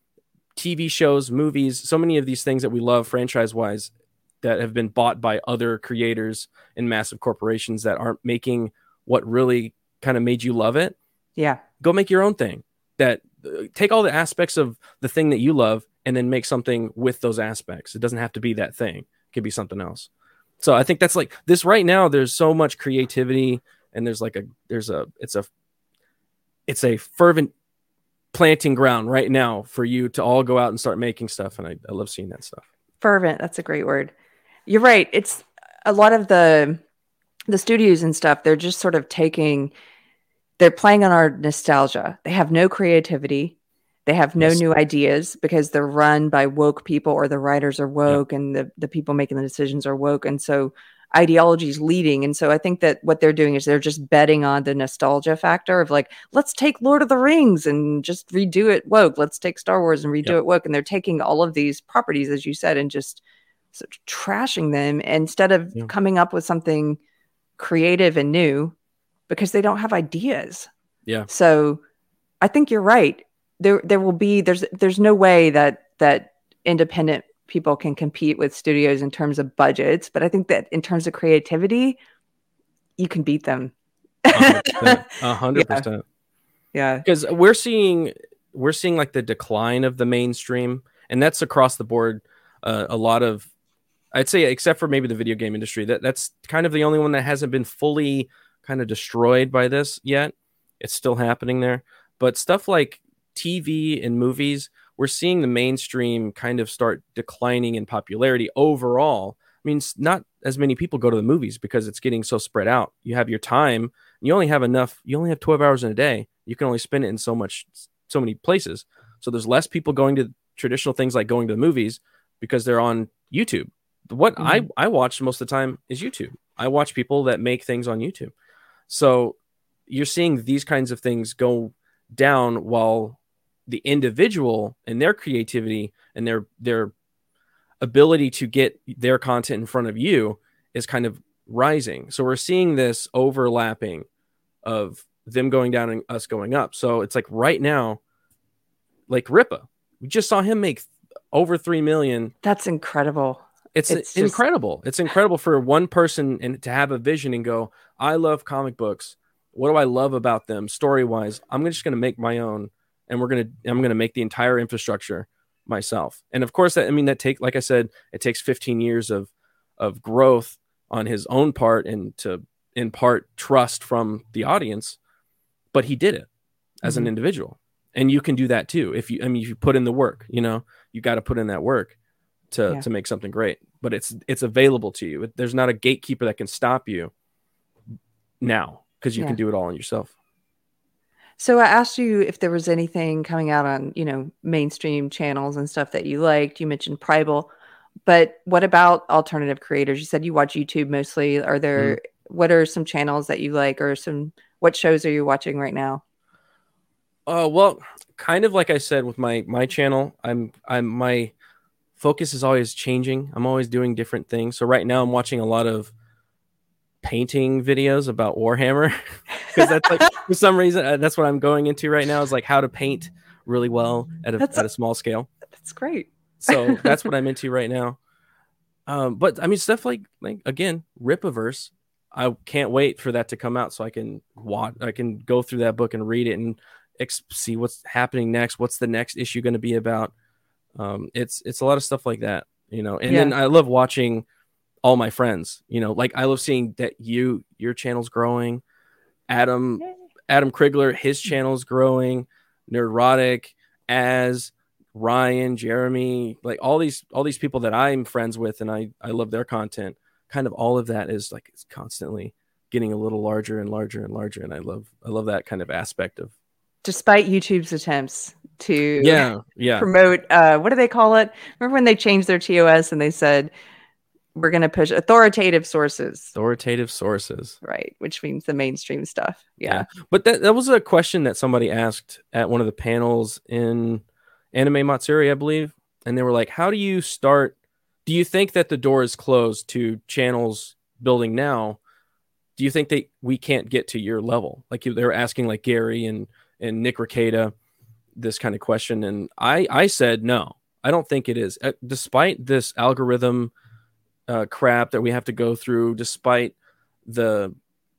T V shows, movies, so many of these things that we love franchise wise that have been bought by other creators and massive corporations that aren't making what really kind of made you love it. Yeah. Go make your own thing that uh, take all the aspects of the thing that you love and then make something with those aspects. It doesn't have to be that thing. It could be something else. So I think that's like this right now. There's so much creativity and there's like a, there's a, it's a, it's a fervent planting ground right now for you to all go out and start making stuff. And I, I love seeing that stuff. Fervent. That's a great word. You're right. It's a lot of the, the studios and stuff. They're just sort of taking, they're playing on our nostalgia. They have no creativity. They have no yes. new ideas because they're run by woke people, or the writers are woke yeah. and the, the people making the decisions are woke. And so ideology is leading. And so I think that what they're doing is they're just betting on the nostalgia factor of like, let's take Lord of the Rings and just redo it woke. Let's take Star Wars and redo yep. it woke. And they're taking all of these properties, as you said, and just sort of trashing them instead of yeah. coming up with something creative and new, because they don't have ideas. Yeah. So I think you're right. There, there will be, there's, there's no way that, that independent people can compete with studios in terms of budgets, but I think that in terms of creativity, you can beat them. A hundred percent. Yeah. Because we're seeing, we're seeing like the decline of the mainstream, and that's across the board. Uh, a lot of, I'd say, except for maybe the video game industry, that that's kind of the only one that hasn't been fully kind of destroyed by this yet. It's still happening there, but stuff like T V and movies, we're seeing the mainstream kind of start declining in popularity overall. I mean, not as many people go to the movies because it's getting so spread out. You have your time, you only have enough, you only have twelve hours in a day. You can only spend it in so much, so many places. So there's less people going to traditional things like going to the movies because they're on YouTube. What mm-hmm. I, I watch most of the time is YouTube. I watch people that make things on YouTube. So you're seeing these kinds of things go down while the individual and their creativity and their their ability to get their content in front of you is kind of rising. So we're seeing this overlapping of them going down and us going up. So it's like right now, like Ripa, we just saw him make over three million. That's incredible. It's, it's just incredible. It's incredible for one person and to have a vision and go, I love comic books. What do I love about them story wise? I'm just going to make my own. And we're going to, I'm going to make the entire infrastructure myself. And of course, that, I mean, that take, like I said, it takes fifteen years of, of growth on his own part and to impart trust from the audience, but he did it as mm-hmm. an individual. And you can do that too. If you, I mean, if you put in the work, you know, you got to put in that work to, yeah. to make something great, but it's, it's available to you. There's not a gatekeeper that can stop you now because you yeah. can do it all on yourself. So I asked you if there was anything coming out on, you know, mainstream channels and stuff that you liked. You mentioned Primal, but what about alternative creators? You said you watch YouTube mostly. Are there, Mm. what are some channels that you like, or some, what shows are you watching right now? Uh, well, kind of like I said with my my channel, I'm I'm my focus is always changing. I'm always doing different things. So right now I'm watching a lot of painting videos about Warhammer because that's like for some reason uh, that's what I'm going into right now is like how to paint really well at a That's at a small scale. that's great. So that's what I'm into right now. Um, but I mean stuff like like again Ripaverse. I can't wait for that to come out so I can watch. I can go through that book and read it and ex- see what's happening next. What's the next issue going to be about? Um, it's it's a lot of stuff like that, you know. And Yeah. then I love watching all my friends, you know, like I love seeing that you your channel's growing. Adam Yay. Adam Krigler, his channel's growing. Neurotic, as Ryan, Jeremy, like all these all these people that I'm friends with, and I I love their content. Kind of all of that is like it's constantly getting a little larger and larger and larger, and I love I love that kind of aspect of. Despite YouTube's attempts to Yeah, yeah. promote, uh, what do they call it? Remember when they changed their T O S and they said we're going to push authoritative sources, Authoritative sources, right? Which means the mainstream stuff. Yeah. yeah. But that that was a question that somebody asked at one of the panels in Anime Matsuri, I believe, and they were like, "How do you start? Do you think that the door is closed to channels building now? Do you think that we can't get to your level?" Like they were asking like Gary and and Nick Rekieta this kind of question, and I I said no, I don't think it is. Uh, despite this algorithm uh, crap that we have to go through, despite the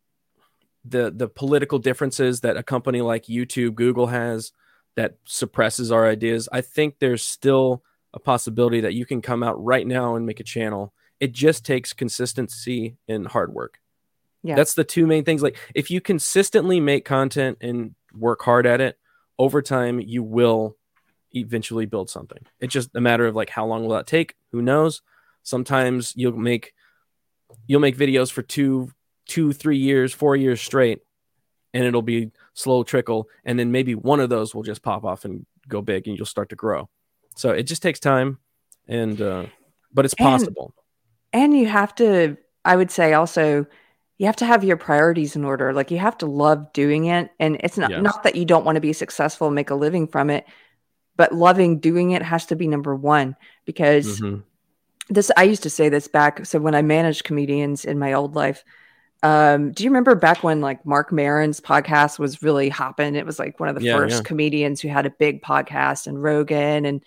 the the political differences that a company like YouTube, Google has that suppresses our ideas, I think there's still a possibility that you can come out right now and make a channel. It just takes consistency and hard work. Yeah. That's the two main things. Like if you consistently make content and work hard at it, over time you will eventually build something. It's just a matter of like how long will that take? Who knows? Sometimes you'll make you'll make videos for two, two, three years, four years straight, and it'll be slow trickle, and then maybe one of those will just pop off and go big, and you'll start to grow. So it just takes time, and uh, but it's possible. And, and you have to, I would say, also you have to have your priorities in order. Like you have to love doing it, and it's not Yes. not that you don't want to be successful and make a living from it, but loving doing it has to be number one. Because Mm-hmm. this, I used to say this back. So when I managed comedians in my old life, um, do you remember back when like Mark Maron's podcast was really hopping? It was like one of the Yeah, first yeah. comedians who had a big podcast, and Rogan, and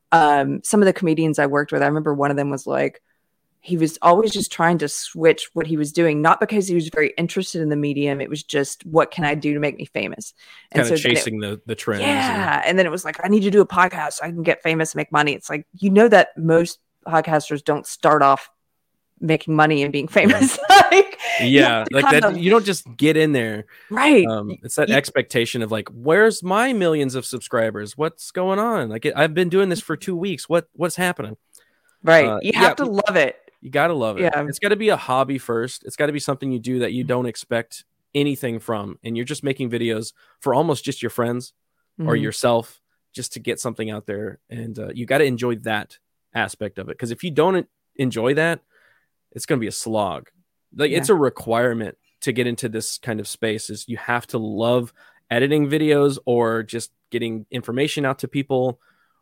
um, some of the comedians I worked with. I remember one of them was like, he was always just trying to switch what he was doing, not because he was very interested in the medium. It was just, what can I do to make me famous? And Kind of so then it- chasing the the trends. yeah. And, And then it was like, I need to do a podcast so I can get famous and make money. It's like, you know, that most podcasters don't start off making money and being famous. like, yeah, you like kind that. of- You don't just get in there. right. Um, it's that You- expectation of like, where's my millions of subscribers? What's going on? Like, I've been doing this for two weeks. What what's happening? right. uh, You yeah, have to love it. You gotta love it. Yeah. It's got to be a hobby first. It's got to be something you do that you don't expect anything from, and you're just making videos for almost just your friends or Mhm. yourself, just to get something out there. And uh, you got to enjoy that aspect of it, because if you don't enjoy that, it's going to be a slog. Like Yeah. it's a requirement to get into this kind of space. Is you have to love editing videos, or just getting information out to people,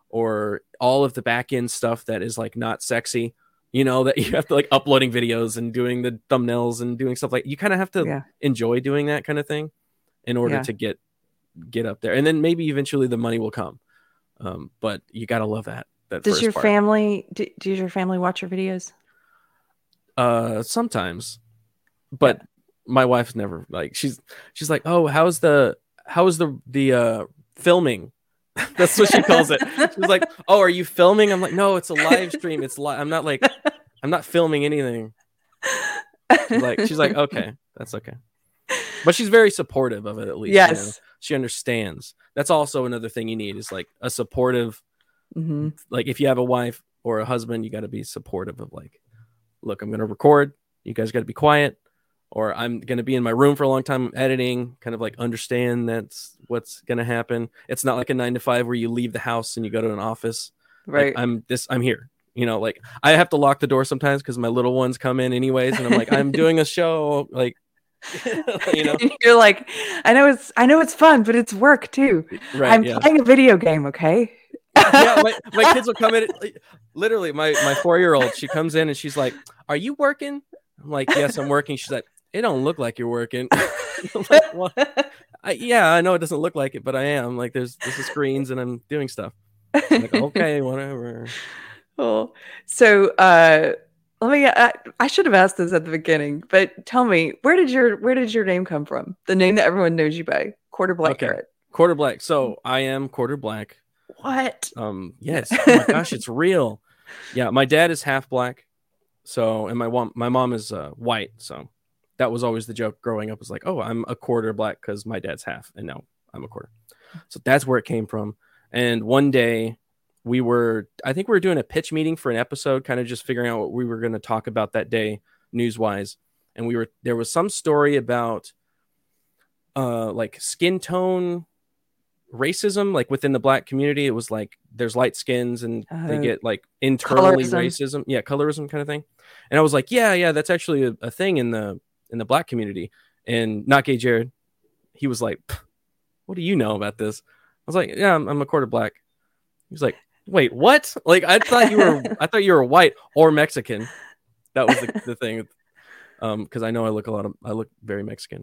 or all of the back end stuff that is like not sexy. You know, that you have to like uploading videos and doing the thumbnails and doing stuff like, you kind of have to Yeah. enjoy doing that kind of thing in order Yeah. to get get up there, and then maybe eventually the money will come. Um, but you gotta love that. That Does first your part. family, do, does your family watch your videos? Uh, sometimes, but my wife's never like she's she's like, oh, how's the how's the the uh filming? That's what she calls it. She's like, oh, are you filming? I'm like, no, it's a live stream. It's live. I'm not like I'm not filming anything. She's like, she's like, okay, that's okay. But she's very supportive of it, at least. Yes. You know? She understands. That's also another thing you need, is like a supportive, Mhm. like if you have a wife or a husband, you got to be supportive of like, look, I'm going to record. You guys got to be quiet. or I'm going to be in my room for a long time editing, kind of like understand that's what's going to happen. It's not like a nine to five where you leave the house and you go to an office. Right. Like I'm this, I'm here, you know, like I have to lock the door sometimes because my little ones come in anyways. And I'm like, I'm doing a show. Like, you know, you're like, I know it's, I know it's fun, but it's work too. Right, I'm yeah. playing a video game. Okay. Yeah. My, my kids will come in. Literally my, my four-year-old, she comes in and she's like, are you working? I'm like, yes, I'm working. She's like, it don't look like you're working. I'm like, well, I, yeah, I know it doesn't look like it, but I am. Like, there's this is screens and I'm doing stuff. I'm like, okay, whatever. Oh, so uh, let me. I, I should have asked this at the beginning, but tell me, where did your where did your name come from? The name that everyone knows you by, Quarter Black okay. Garrett. Quarter Black. So I am Quarter Black. What? Um. Yes. Oh my gosh, it's real. Yeah, my dad is half black. So, and my mom, my mom is uh, white. So that was always the joke growing up. Was like, oh, I'm a quarter black because my dad's half, and now I'm a quarter. So that's where it came from. And one day we were, I think we were doing a pitch meeting for an episode, kind of just figuring out what we were going to talk about that day, news wise. And we were, there was some story about uh, like skin tone racism, like within the black community. It was like there's light skins and uh, they get like internally colorism. racism yeah colorism kind of thing. And I was like, yeah yeah that's actually a, a thing in the in the black community. And Not Gay Jared, he was like, what do you know about this? I was like, yeah, I'm, I'm a quarter black. He was like, wait, what? Like I thought you were I thought you were white or Mexican. That was the, the thing. Um because I know I look a lot of I look very Mexican.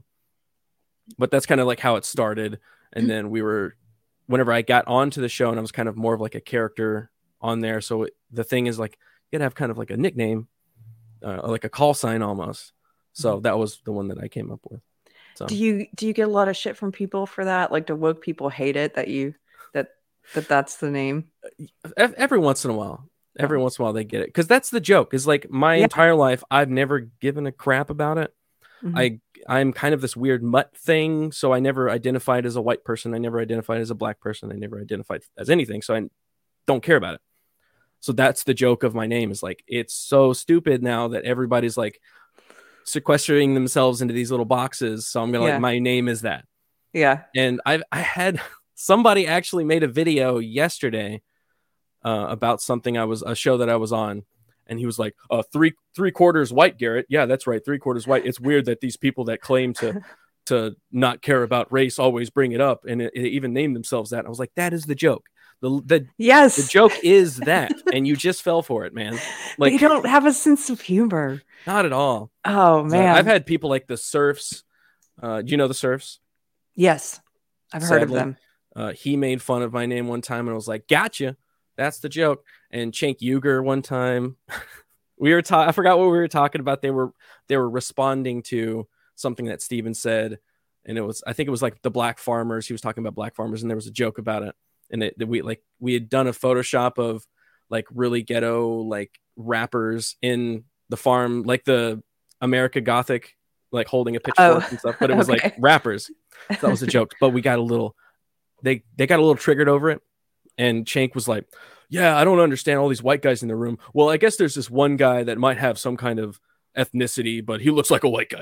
But that's kind of like how it started. And then we were, whenever I got onto the show and I was kind of more of like a character on there. So it, the thing is like, you gotta have kind of like a nickname, uh, like a call sign almost. So that was the one that I came up with. So do you, do you get a lot of shit from people for that? Like, do woke people hate it that you, that, that that's the name? Every once in a while, every oh. once in a while they get it. Cause that's the joke is like my yeah. entire life, I've never given a crap about it. Mm-hmm. I, I'm kind of this weird mutt thing. So I never identified as a white person. I never identified as a black person. I never identified as anything. So I don't care about it. So that's the joke of my name is like, it's so stupid now that everybody's like sequestering themselves into these little boxes. So I'm going to yeah. like, my name is that. Yeah. And I've, I had somebody actually made a video yesterday uh, about something I was, a show that I was on. And he was like, uh, three three quarters white, Garrett. Yeah, that's right. Three quarters white. It's weird that these people that claim to to not care about race always bring it up. And it, it even named themselves that. I was like, that is the joke. The, the, yes. the joke is that. And you just fell for it, man. Like, you don't have a sense of humor. Not at all. Oh, man. Uh, I've had people like the Surfs. Uh, do you know the Surfs? Yes. I've Sadly, heard of them. Uh, he made fun of my name one time and I was like, gotcha. That's the joke. And Cenk Uygur one time, we were ta- I forgot what we were talking about. They were they were responding to something that Steven said, and it was I think it was like the black farmers. He was talking about black farmers, and there was a joke about it. And it, we like we had done a Photoshop of like really ghetto like rappers in the farm, like the America Gothic, like holding a pitchfork oh, and stuff. But it was okay. like rappers. So that was a joke. But we got a little they they got a little triggered over it. And Cenk was like, yeah, I don't understand all these white guys in the room. Well, I guess there's this one guy that might have some kind of ethnicity, but he looks like a white guy.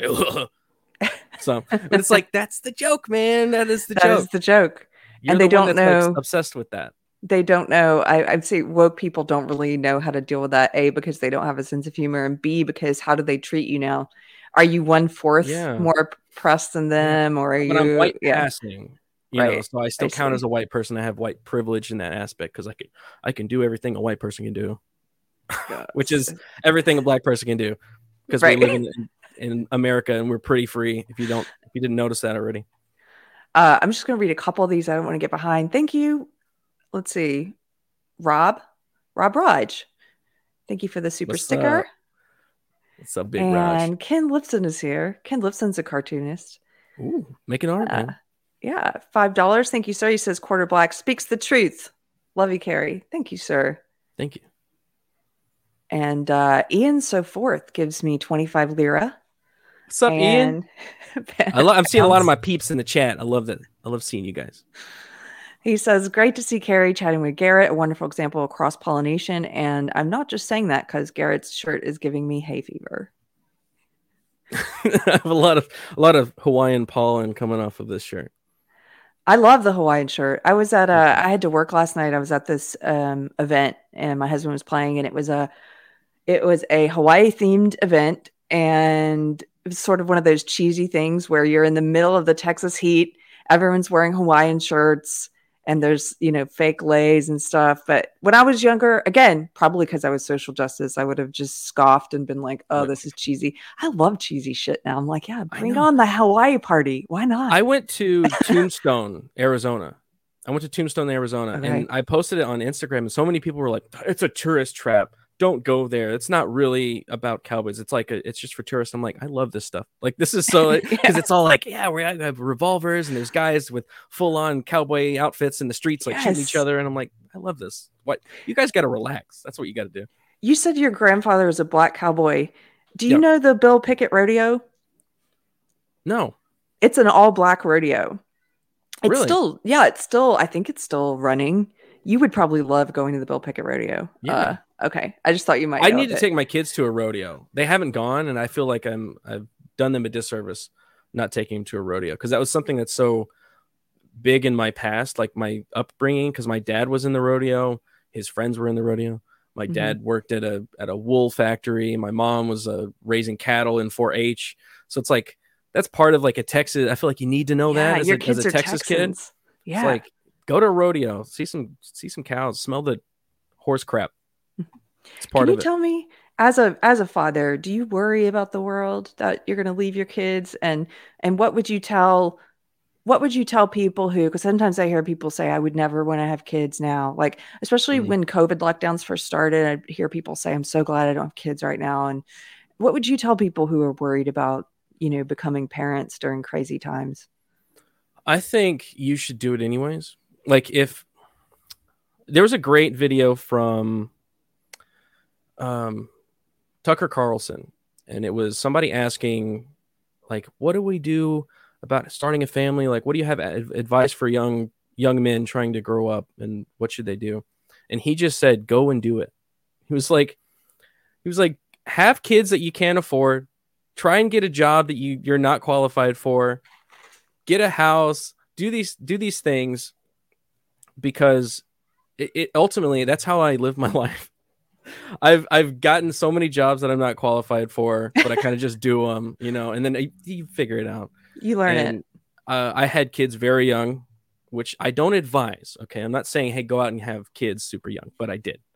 So, but it's like, that's the joke, man. That is the that joke. That is the joke. You're and the they don't that's, know. Like, obsessed with that. They don't know. I, I'd say woke people don't really know how to deal with that. A, because they don't have a sense of humor. And B, because how do they treat you now? Are you one fourth yeah. more pressed than them? Or are but you I'm white yeah. passing? You right. know, so I still I count see. as a white person. I have white privilege in that aspect because I can I can do everything a white person can do, which is everything a black person can do because right. we live in, in America and we're pretty free. If you don't, if you didn't notice that already. Uh, I'm just going to read a couple of these. I don't want to get behind. Thank you. Let's see, Rob, Rob Raj. Thank you for the super What's sticker. Up? What's up, big and Raj? And Ken Lipson is here. Ken Lipson's a cartoonist. Ooh, making art, uh, man. Yeah, five dollars. Thank you, sir. He says Quarter Black speaks the truth. Love you, Carrie. Thank you, sir. Thank you. And uh, Ian So Forth gives me twenty-five lira. What's up, and... Ian? I lo- I'm seeing a lot of my peeps in the chat. I love that. I love seeing you guys. He says, great to see Carrie chatting with Garrett. A wonderful example of cross-pollination. And I'm not just saying that because Garrett's shirt is giving me hay fever. I have a lot of a lot of Hawaiian pollen coming off of this shirt. I love the Hawaiian shirt. I was at a, I had to work last night. I was at this um, event and my husband was playing, and it was a, it was a Hawaii themed event. And it was sort of one of those cheesy things where you're in the middle of the Texas heat. Everyone's wearing Hawaiian shirts and there's, you know, fake leis and stuff. But when I was younger, again, probably because I was social justice, I would have just scoffed and been like, oh, this is cheesy. I love cheesy shit now. I'm like, yeah, bring on the Hawaii party. Why not? I went to Tombstone, Arizona. I went to Tombstone, Arizona, okay. and I posted it on Instagram. And so many people were like, it's a tourist trap. Don't go there. It's not really about cowboys. It's like a, it's just for tourists. I'm like, I love this stuff. Like, this is so, because yeah. it's all like, yeah, we have revolvers and there's guys with full on cowboy outfits in the streets, like yes. shooting each other. And I'm like, I love this. What you guys got to relax. That's what you got to do. You said your grandfather was a black cowboy. Do you yep. know the Bill Pickett rodeo? No. It's an all black rodeo. It's really? still, yeah, it's still, I think it's still running. You would probably love going to the Bill Pickett rodeo. Yeah. Uh, okay. I just thought you might. I need to it. take my kids to a rodeo. They haven't gone, and I feel like I'm I've done them a disservice not taking them to a rodeo, because that was something that's so big in my past, like my upbringing, because my dad was in the rodeo, his friends were in the rodeo. My mm-hmm. dad worked at a at a wool factory. My mom was uh, raising cattle in four H. So it's like that's part of like a Texas. I feel like you need to know yeah, that as your a, kids as a are Texas Texans. kid. Yeah. It's like, go to a rodeo, see some see some cows, smell the horse crap. It's part Can you of it. tell me, as a as a father, do you worry about the world that you're going to leave your kids, and and what would you tell what would you tell people who, because sometimes I hear people say, I would never want to have kids now, like especially mm-hmm. when COVID lockdowns first started, I hear people say, I'm so glad I don't have kids right now. And what would you tell people who are worried about, you know, becoming parents during crazy times? I think you should do it anyways. Like, if there was a great video from um, Tucker Carlson, and it was somebody asking, like, what do we do about starting a family? Like, what do you have ad- advice for young young men trying to grow up, and what should they do? And he just said, go and do it. He was like, he was like, have kids that you can't afford, try and get a job that you you're not qualified for, get a house, do these do these things, because it, it ultimately, that's how I live my life. I've I've gotten so many jobs that I'm not qualified for, but I kind of just do them, you know, and then I, you figure it out. You learn and, it. Uh, I had kids very young, which I don't advise. Okay, I'm not saying, hey, go out and have kids super young, but I did.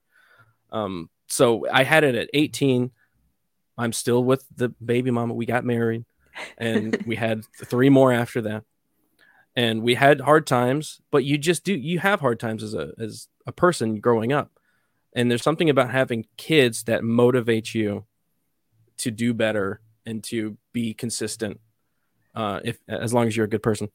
Um, so I had it at eighteen. I'm still with the baby mama. We got married, and we had three more after that. And we had hard times, but you just do, you have hard times as a, as a person growing up. And there's something about having kids that motivate you to do better and to be consistent. Uh, if, as long as you're a good person.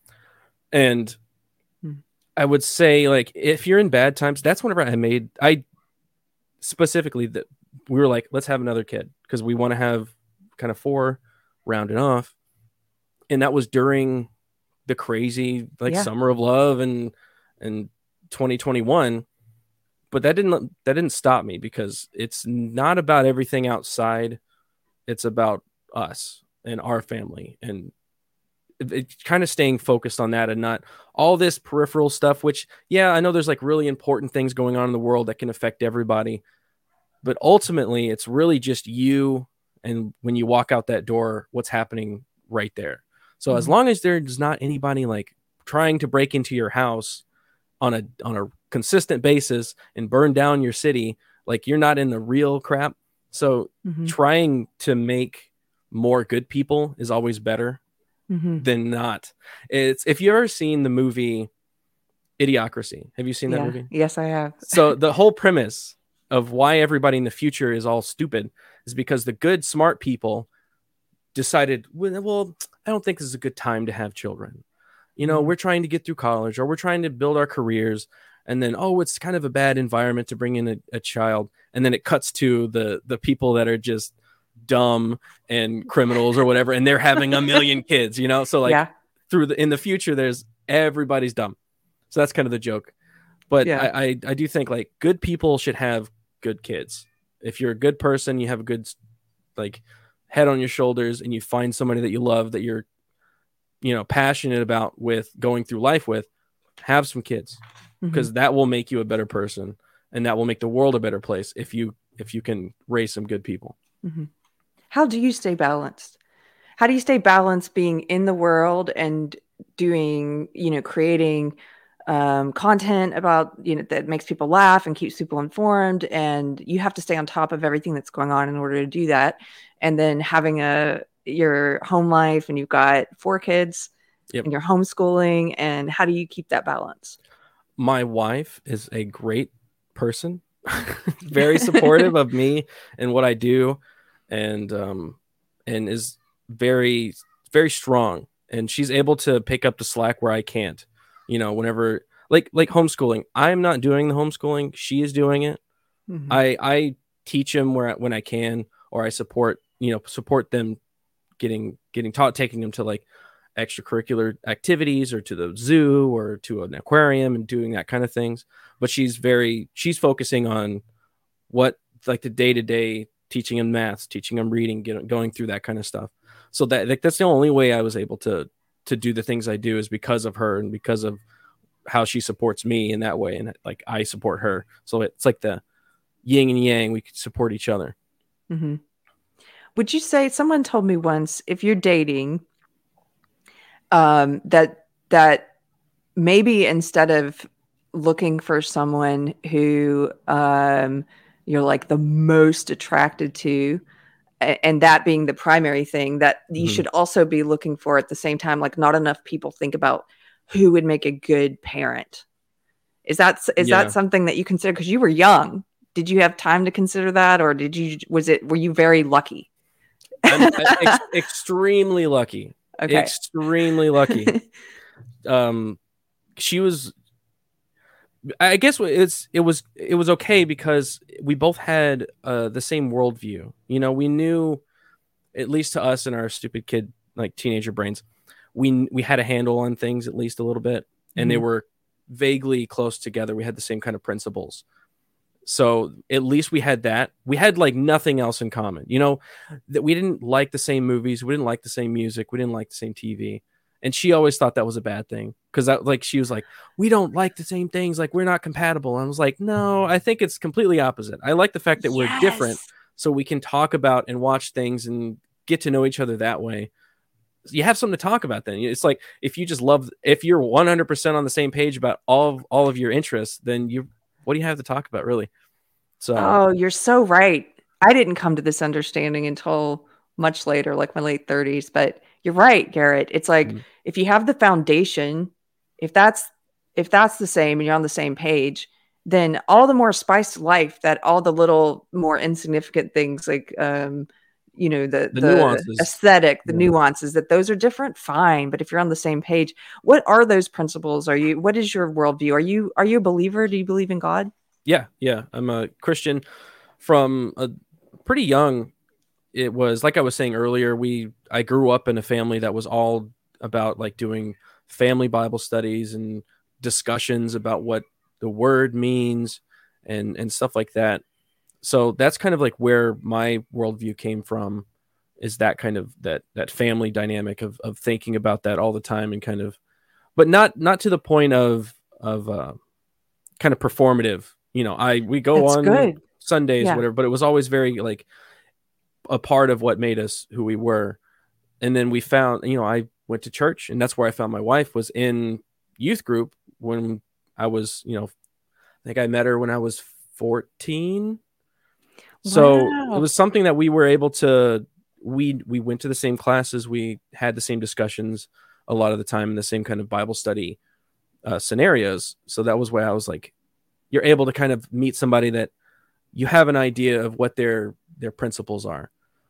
And hmm. I would say, like, if you're in bad times, that's whenever I made, I specifically that we were like, let's have another kid, because we want to have kind of four rounded off. And that was during the crazy like yeah. summer of love and and twenty twenty-one, but that didn't that didn't stop me, because it's not about everything outside. It's about us and our family, and it, it kind of staying focused on that and not all this peripheral stuff, which yeah, I know there's like really important things going on in the world that can affect everybody, but ultimately it's really just you, and when you walk out that door, what's happening right there. So mm-hmm. as long as there's not anybody like trying to break into your house on a on a consistent basis and burn down your city, like you're not in the real crap. So mm-hmm. trying to make more good people is always better mm-hmm. than not. It's, if you've ever seen the movie Idiocracy, have you seen that yeah. movie? Yes, I have. So the whole premise of why everybody in the future is all stupid is because the good, smart people decided, well, I don't think this is a good time to have children. You know, mm-hmm. we're trying to get through college, or we're trying to build our careers. And then, oh, it's kind of a bad environment to bring in a, a child. And then it cuts to the the people that are just dumb and criminals or whatever, and they're having a million kids, you know? So like yeah. through the in the future, there's everybody's dumb. So that's kind of the joke. But yeah. I, I I do think like good people should have good kids. If you're a good person, you have a good like head on your shoulders and you find somebody that you love, that you're, you know, passionate about with going through life with, have some kids, because mm-hmm. that will make you a better person, and that will make the world a better place if you if you can raise some good people. Mm-hmm. How do you stay balanced? How do you stay balanced being in the world and doing, you know, creating um, content about, you know, that makes people laugh and keeps people informed, and you have to stay on top of everything that's going on in order to do that. And then having a your home life, and you've got four kids, yep. and you're homeschooling, and how do you keep that balance? My wife is a great person, very supportive of me and what I do, and um, and is very, very strong. And she's able to pick up the slack where I can't. You know, whenever like like homeschooling, I'm not doing the homeschooling; she is doing it. Mm-hmm. I I teach them where when I can, or I support you know support them getting getting taught, taking them to like extracurricular activities or to the zoo or to an aquarium and doing that kind of things. But she's very she's focusing on what like the day to day teaching them maths, teaching them reading, get, going through that kind of stuff. So that like, that's the only way I was able to to do the things I do is because of her and because of how she supports me in that way, and like I support her. So it's like the yin and yang. We could support each other. Mm-hmm. Would you say, someone told me once, if you're dating, um, that that maybe instead of looking for someone who um, you're like the most attracted to, and that being the primary thing, that you mm-hmm. should also be looking for at the same time, like not enough people think about who would make a good parent. Is that is yeah. that something that you consider? Because you were young. Did you have time to consider that, or did you was it were you very lucky? I'm ex- extremely lucky. Okay. Extremely lucky. um, she was. I guess it's it was it was okay because we both had uh, the same worldview. You know, we knew, at least to us in our stupid kid like teenager brains, we we had a handle on things at least a little bit, and mm-hmm. they were vaguely close together. We had the same kind of principles. So at least we had that. We had like nothing else in common. You know, that we didn't like the same movies. We didn't like the same music. We didn't like the same T V. And she always thought that was a bad thing because that like she was like, we don't like the same things. Like we're not compatible. And I was like, no, I think it's completely opposite. I like the fact that yes. we're different, so we can talk about and watch things and get to know each other that way. You have something to talk about then. It's like if you just love, if you're one hundred percent on the same page about all of, all of your interests, then you, what do you have to talk about really? So, oh, you're so right. I didn't come to this understanding until much later, like my late thirties, but you're right, Garrett. It's like, mm-hmm. if you have the foundation, if that's, if that's the same and you're on the same page, then all the more spice to life that all the little more insignificant things like, um, you know, the, the, the nuances. aesthetic, the yeah. nuances, that those are different, fine. But if you're on the same page, what are those principles? Are you, what is your worldview? Are you, are you a believer? Do you believe in God? Yeah. Yeah. I'm a Christian from a pretty young. It was like I was saying earlier, we, I grew up in a family that was all about like doing family Bible studies and discussions about what the word means and, and stuff like that. So that's kind of like where my worldview came from, is that kind of that, that family dynamic of, of thinking about that all the time and kind of, but not, not to the point of, of uh, kind of performative, you know, I, we go that's on good. Sundays, yeah. whatever, but it was always very like a part of what made us who we were. And then we found, you know, I went to church, and that's where I found my wife, was in youth group when I was, you know, I think I met her when I was fourteen. So wow. It was something that we were able to, we, we went to the same classes. We had the same discussions a lot of the time in the same kind of Bible study uh, scenarios. So that was why I was like, you're able to kind of meet somebody that you have an idea of what their, their principles are.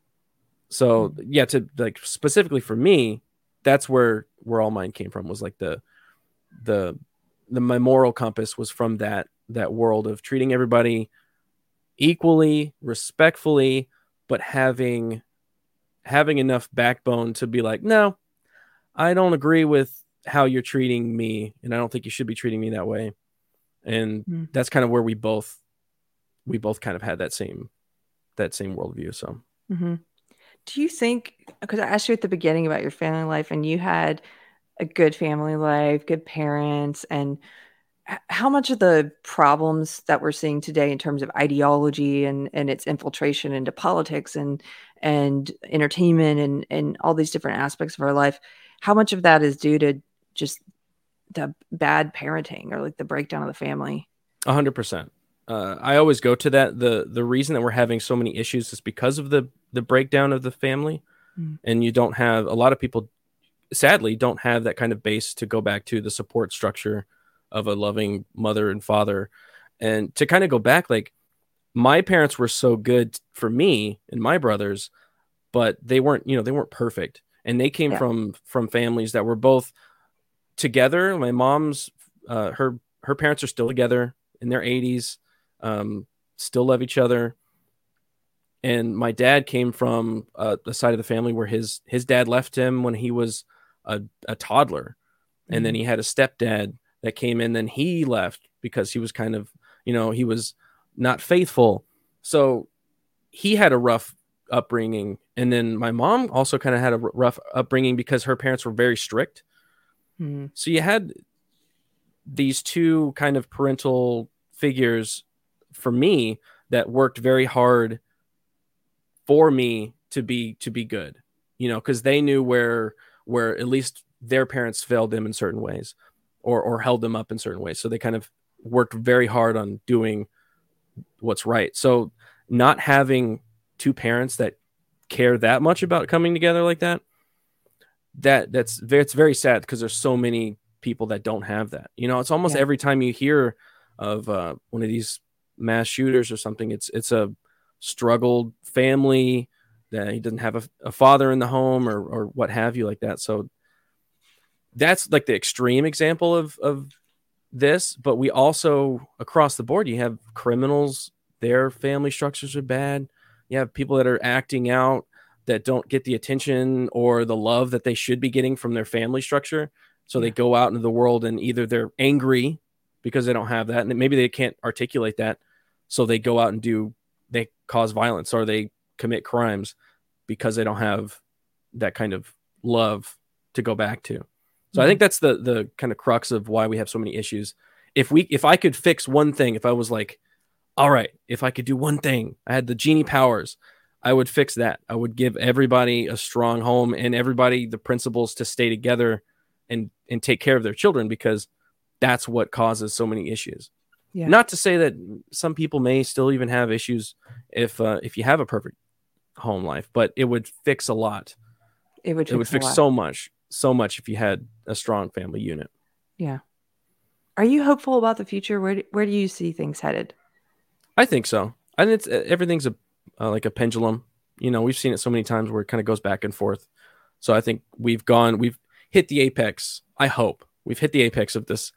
So yeah, to like specifically for me, that's where, where all mine came from, was like the, the, the, my moral compass was from that, that world of treating everybody equally, respectfully, but having, having enough backbone to be like, no, I don't agree with how you're treating me, and I don't think you should be treating me that way. And mm. that's kind of where we both, we both kind of had that same, that same worldview. So. Mm-hmm. do you think, because I asked you at the beginning about your family life, and you had a good family life, good parents, and how much of the problems that we're seeing today in terms of ideology and, and its infiltration into politics and and entertainment and, and all these different aspects of our life, how much of that is due to just the bad parenting or like the breakdown of the family? A hundred percent. Uh, I always go to that. The the reason that we're having so many issues is because of the the breakdown of the family. Mm. And you don't have, a lot of people sadly don't have that kind of base to go back to, the support structure of a loving mother and father. And to kind of go back, like, my parents were so good for me and my brothers, but they weren't, you know, they weren't perfect. And they came yeah. from from families that were both together. My mom's uh, her her parents are still together in their eighties, um, still love each other. And my dad came from uh, the side of the family where his his dad left him when he was a, a toddler, mm-hmm. and then he had a stepdad that came in. Then he left because he was kind of, you know, he was not faithful. So he had a rough upbringing. And then my mom also kind of had a rough upbringing because her parents were very strict. Mm-hmm. So you had these two kind of parental figures for me that worked very hard for me to be to be good, you know, because they knew where where at least their parents failed them in certain ways, or or held them up in certain ways. So they kind of worked very hard on doing what's right. So not having two parents that care that much about coming together like that, that that's very, it's very sad, because there's so many people that don't have that. You know, it's almost yeah. every time you hear of uh, one of these mass shooters or something, it's it's a struggled family that he doesn't have a, a father in the home, or or what have you, like that. So that's like the extreme example of of this. But we also, across the board, you have criminals, their family structures are bad. You have people that are acting out that don't get the attention or the love that they should be getting from their family structure. So yeah. they go out into the world and either they're angry because they don't have that, and maybe they can't articulate that, so they go out and do they cause violence, or they commit crimes because they don't have that kind of love to go back to. So mm-hmm. I think that's the the kind of crux of why we have so many issues. If we if I could fix one thing, if I was like, all right, if I could do one thing, I had the genie powers, I would fix that. I would give everybody a strong home and everybody the principles to stay together and and take care of their children, because that's what causes so many issues. Yeah. Not to say that some people may still even have issues if uh, if you have a perfect home life, but it would fix a lot. It would fix, it would fix so much, so much if you had a strong family unit. Yeah. Are you hopeful about the future? Where do, where do you see things headed? I think so. I think it's everything's a uh, like a pendulum. You know, we've seen it so many times where it kind of goes back and forth. So I think we've gone, we've hit the apex. I hope we've hit the apex of this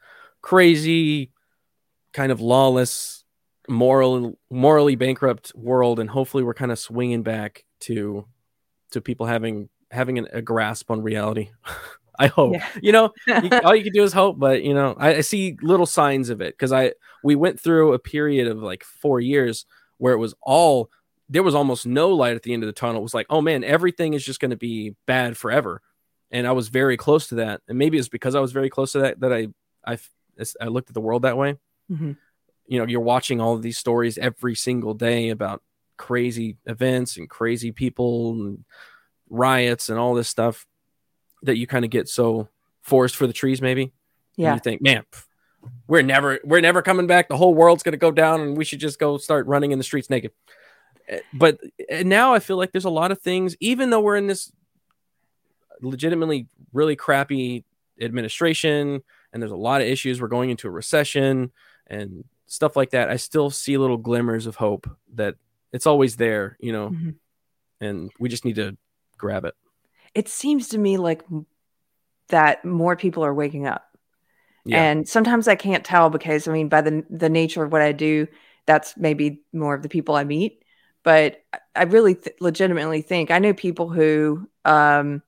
crazy, kind of lawless, moral, morally bankrupt world, and hopefully we're kind of swinging back to to people having having an, a grasp on reality. I hope. Yeah. You know, you, all you can do is hope, but you know, I, I see little signs of it, because I we went through a period of like four years where it was all there was almost no light at the end of the tunnel. It was like, oh man, everything is just going to be bad forever, and I was very close to that, and maybe it's because I was very close to that that I I I looked at the world that way. Mm-hmm. You know, you're watching all of these stories every single day about crazy events and crazy people and riots and all this stuff that you kind of get so forest for the trees, maybe. Yeah. And you think, man, we're never, we're never coming back. The whole world's going to go down and we should just go start running in the streets naked. But now I feel like there's a lot of things, even though we're in this legitimately really crappy administration and there's a lot of issues, we're going into a recession and stuff like that, I still see little glimmers of hope that it's always there, you know, mm-hmm. and we just need to grab it. It seems to me like that more people are waking up. Yeah. And sometimes I can't tell because, I mean, by the the nature of what I do, that's maybe more of the people I meet. But I really th- legitimately think, I know people who um,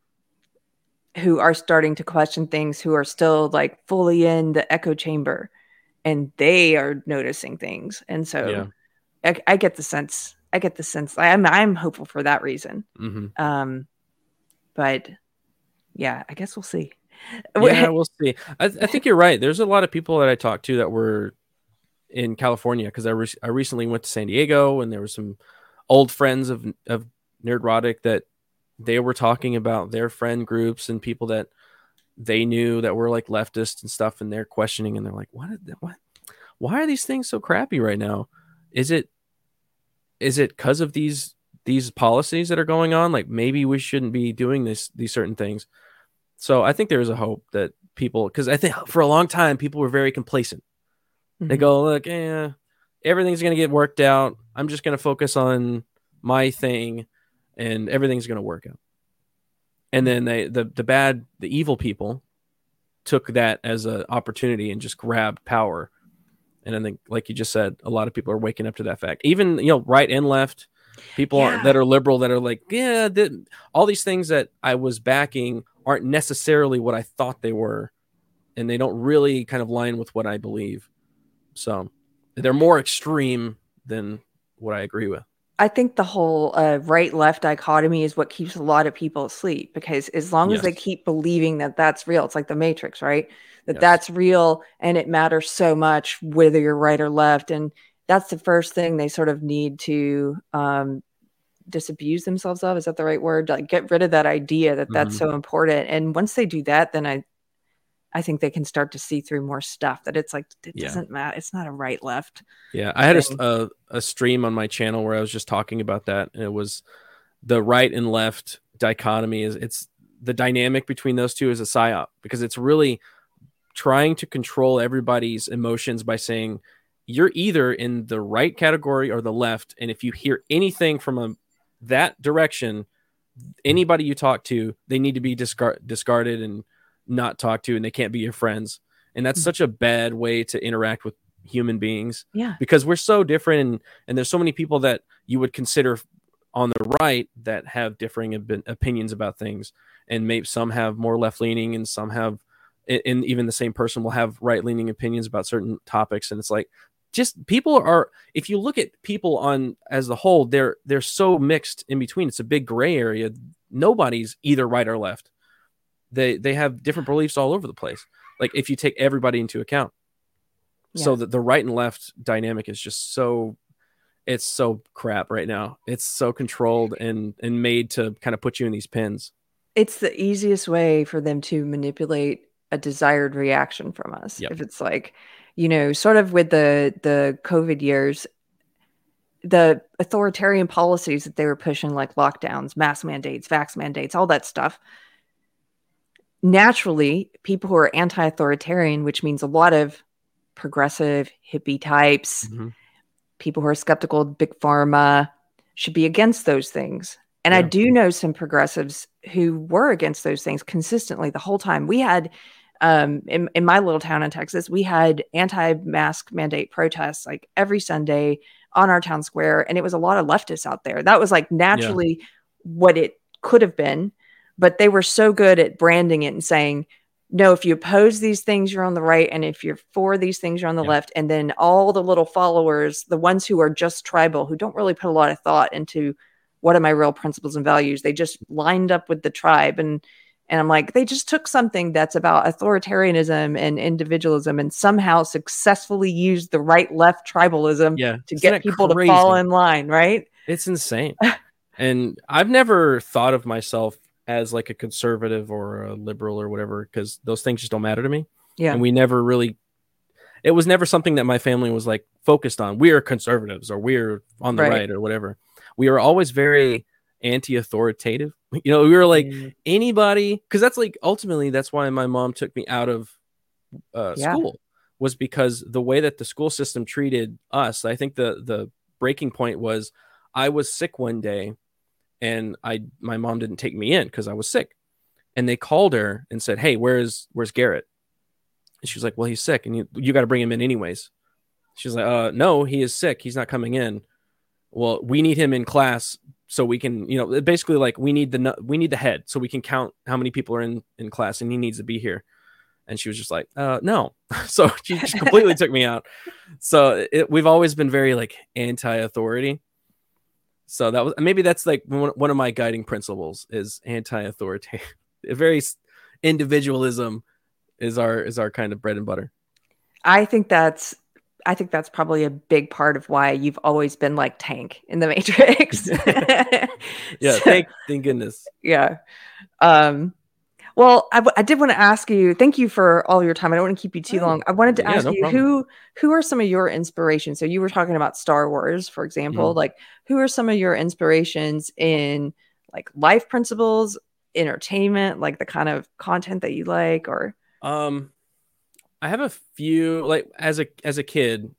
who are starting to question things, who are still like fully in the echo chamber, and they are noticing things. And so yeah. I, I get the sense I get the sense I'm I'm hopeful for that reason. Mm-hmm. Um, but yeah, I guess we'll see. Yeah, we'll see. I, I think you're right. There's a lot of people that I talked to that were in California because I, re- I recently went to San Diego, and there were some old friends of of Nerdrotic that they were talking about their friend groups and people that they knew that were like leftist and stuff, and they're questioning, and they're like, what, what, why are these things so crappy right now? Is it, is it because of these, these policies that are going on? Like maybe we shouldn't be doing this, these certain things. So I think there is a hope that people, cause I think for a long time, people were very complacent. Mm-hmm. They go, look, eh, everything's going to get worked out. I'm just going to focus on my thing and everything's going to work out. And then they, the, the bad, the evil people took that as an opportunity and just grabbed power. And I think, like you just said, a lot of people are waking up to that fact. Even, you know, right and left people yeah. that are liberal that are like, yeah, th- all these things that I was backing aren't necessarily what I thought they were. And they don't really kind of line with what I believe. So they're more extreme than what I agree with. I think the whole uh, right-left dichotomy is what keeps a lot of people asleep, because as long yes. as they keep believing that that's real, it's like the Matrix, right? That yes. that's real and it matters so much whether you're right or left. And that's the first thing they sort of need to um, disabuse themselves of. Is that the right word? Like get rid of that idea that that's mm-hmm. so important. And once they do that, then I I think they can start to see through more stuff, that it's like, it yeah. doesn't matter. It's not a right left. Yeah. I had a, a, a stream on my channel where I was just talking about that. And it was the right and left dichotomy is it's the dynamic between those two is a psyop, because it's really trying to control everybody's emotions by saying you're either in the right category or the left. And if you hear anything from a, that direction, anybody you talk to, they need to be discard, discarded and not talk to, and they can't be your friends. And that's mm-hmm. such a bad way to interact with human beings. Yeah. Because we're so different, and, and there's so many people that you would consider on the right that have differing op- opinions about things. And maybe some have more left leaning and some have, and even the same person will have right leaning opinions about certain topics. And it's like, just people are, if you look at people on as the whole, they're, they're so mixed in between. It's a big gray area. Nobody's either right or left. They they have different beliefs all over the place. Like if you take everybody into account. Yeah. So that the right and left dynamic is just so, it's so crap right now. It's so controlled and, and made to kind of put you in these pins. It's the easiest way for them to manipulate a desired reaction from us. Yep. If it's like, you know, sort of with the, the COVID years, the authoritarian policies that they were pushing, like lockdowns, mask mandates, vax mandates, all that stuff. Naturally, people who are anti-authoritarian, which means a lot of progressive hippie types, mm-hmm. people who are skeptical of big pharma, should be against those things. And yeah. I do know some progressives who were against those things consistently the whole time. We had, um, in, in my little town in Texas, we had anti-mask mandate protests like every Sunday on our town square. And it was a lot of leftists out there. That was like naturally yeah. what it could have been. But they were so good at branding it and saying, no, if you oppose these things, you're on the right. And if you're for these things, you're on the yeah. left. And then all the little followers, the ones who are just tribal, who don't really put a lot of thought into what are my real principles and values, they just lined up with the tribe. And, and I'm like, they just took something that's about authoritarianism and individualism and somehow successfully used the right left tribalism yeah. to Isn't get people crazy? To fall in line, right? It's insane. And I've never thought of myself as like a conservative or a liberal or whatever, because those things just don't matter to me. Yeah. And we never really, it was never something that my family was like focused on. We're conservatives or we're on the right, right or whatever. We were always very anti-authoritative. You know, we were like mm. anybody, because that's like, ultimately, that's why my mom took me out of uh, yeah. school, was because the way that the school system treated us. I think the, the breaking point was I was sick one day, and I, my mom didn't take me in because I was sick, and they called her and said, "Hey, where's, where's Garrett?" And she was like, "Well, he's sick, and you, you got to bring him in anyways." She was like, "Uh, no, he is sick. He's not coming in." Well, we need him in class so we can, you know, basically like we need the, we need the head so we can count how many people are in, in class, and he needs to be here. And she was just like, uh, no. So she just completely took me out. So it, we've always been very like anti-authority. So that was maybe that's like one, one of my guiding principles is anti-authoritarian. Very individualism is our is our kind of bread and butter. I think that's I think that's probably a big part of why you've always been like Tank in the Matrix. Yeah, so, thank thank goodness. Yeah. Um, well, I, I did want to ask you, thank you for all your time. I don't want to keep you too long. I wanted to yeah, ask no you problem. who who are some of your inspirations? So you were talking about Star Wars, for example. Mm-hmm. Like, who are some of your inspirations in like life principles, entertainment, like the kind of content that you like? Or um I have a few, like as a as a kid,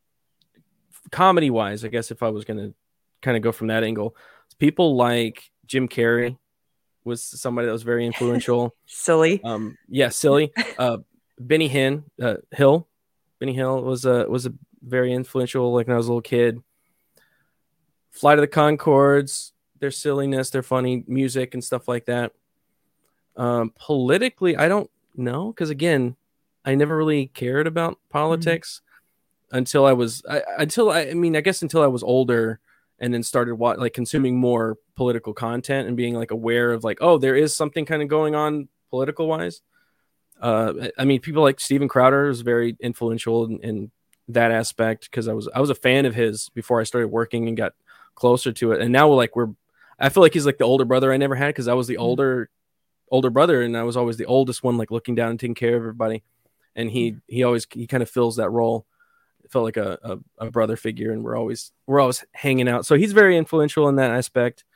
comedy wise, I guess if I was gonna kind of go from that angle, people like Jim Carrey was somebody that was very influential. Silly. Um, yeah, silly. Uh, Benny Hinn, uh, Hill, Benny Hill was a was a very influential. Like when I was a little kid. Flight of the Conchords, their silliness, their funny music and stuff like that. Um, politically, I don't know because again, I never really cared about politics mm-hmm. until I was I, until I, I mean I guess until I was older. And then started what like consuming more political content and being like aware of like, oh, there is something kind of going on political wise. Uh, I mean, people like Steven Crowder was very influential in, in that aspect because I was I was a fan of his before I started working and got closer to it. And now we're like we're I feel like he's like the older brother I never had because I was the older older brother and I was always the oldest one, like looking down and taking care of everybody. And he he always he kind of fills that role. Felt like a, a, a brother figure, and we're always we're always hanging out. So he's very influential in that aspect.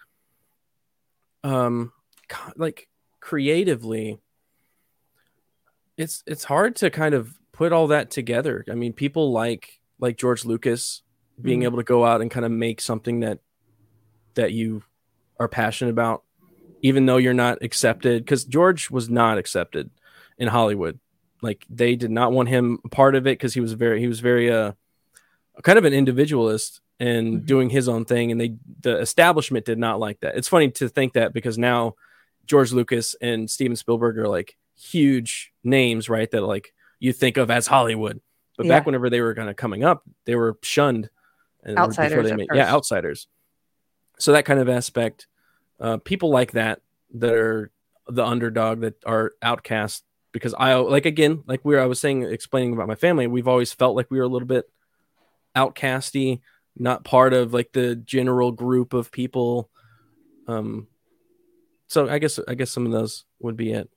Um, like creatively, it's it's hard to kind of put all that together. I mean, people like like George Lucas being mm-hmm. able to go out and kind of make something that that you are passionate about, even though you're not accepted. Because George was not accepted in Hollywood. Like they did not want him a part of it because he was very he was very uh kind of an individualist and mm-hmm. doing his own thing, and they the establishment did not like that. It's funny to think that because now George Lucas and Steven Spielberg are like huge names, right? That like you think of as Hollywood, but yeah. back whenever they were kind of coming up, they were shunned. And outsiders, they made, yeah, outsiders. So that kind of aspect, uh, people like that that are the underdog, that are outcast. Because I like again, like we were, I was saying, explaining about my family, we've always felt like we were a little bit outcasty, not part of like the general group of people. Um, so I guess I guess some of those would be it.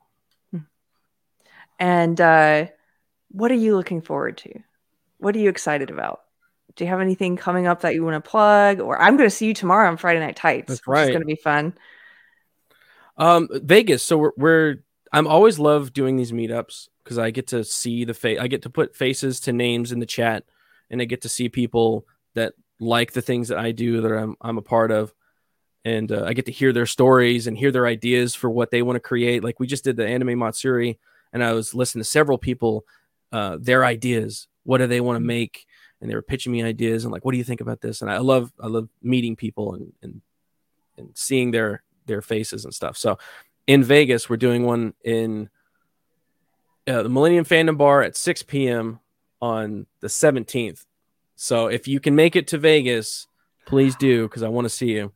And uh, what are you looking forward to? What are you excited about? Do you have anything coming up that you want to plug? Or I'm going to see you tomorrow on Friday Night Tights. That's right. Which is going to be fun. Um, Vegas. So we're, we're I'm always love doing these meetups because I get to see the face. I get to put faces to names in the chat, and I get to see people that like the things that I do that I'm I'm a part of, and uh, I get to hear their stories and hear their ideas for what they want to create. Like we just did the Anime Matsuri, and I was listening to several people, uh, their ideas. What do they want to make? And they were pitching me ideas and like, what do you think about this? And I love I love meeting people and and and seeing their their faces and stuff. So. In Vegas, we're doing one in uh, the Millennium Fandom Bar at six p.m. on the seventeenth. So if you can make it to Vegas, please do, because I want to see you.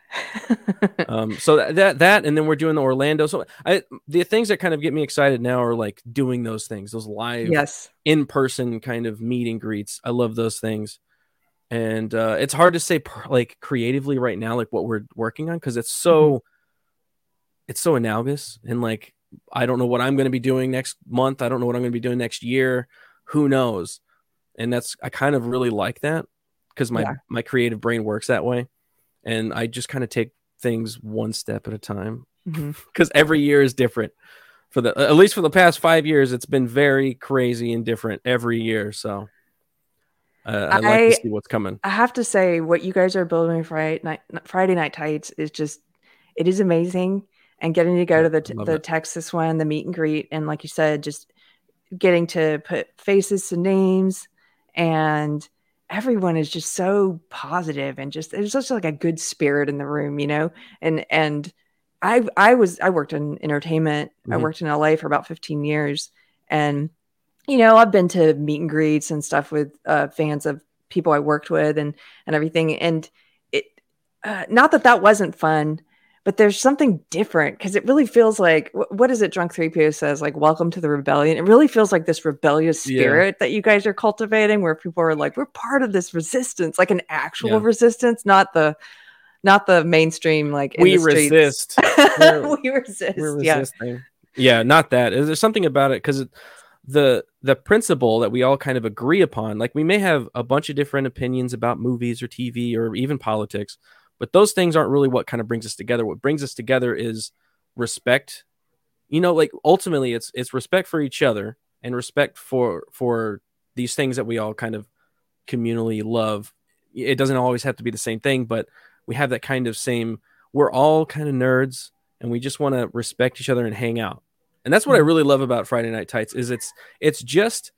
um, so that, that that and then we're doing the Orlando. So I, the things that kind of get me excited now are like doing those things, those live, yes, in-person kind of meet and greets. I love those things. And uh, it's hard to say per, like creatively right now, like what we're working on, because it's so... Mm-hmm. It's so analogous, and like I don't know what I'm going to be doing next month. I don't know what I'm going to be doing next year. Who knows? And that's I kind of really like that because my yeah. my creative brain works that way, and I just kind of take things one step at a time because mm-hmm. every year is different. For the at least for the past five years, it's been very crazy and different every year. So uh, I like I, to see what's coming. I have to say, what you guys are building Friday night Friday Night Tights is just it is amazing. And getting to go to the the it. Texas one, the meet and greet, and like you said, just getting to put faces to names, and everyone is just so positive and just there's just like a good spirit in the room, you know. And and I I was I worked in entertainment. Mm-hmm. I worked in L A for about fifteen years, and you know I've been to meet and greets and stuff with uh, fans of people I worked with and and everything, and it uh, not that that wasn't fun, but there's something different because it really feels like, wh- what is it? Drunk three P O says, like, welcome to the rebellion. It really feels like this rebellious spirit yeah. that you guys are cultivating, where people are like, we're part of this resistance, like an actual yeah. resistance, not the, not the mainstream, like in we the resist. We're, we resist. We're resisting. Yeah. yeah, not that. There's something about it because the the principle that we all kind of agree upon, like we may have a bunch of different opinions about movies or T V or even politics, but those things aren't really what kind of brings us together. What brings us together is respect. You know, like ultimately it's it's respect for each other and respect for for these things that we all kind of communally love. It doesn't always have to be the same thing, but we have that kind of same, we're all kind of nerds and we just want to respect each other and hang out. And that's what I really love about Friday Night Tights is it's it's just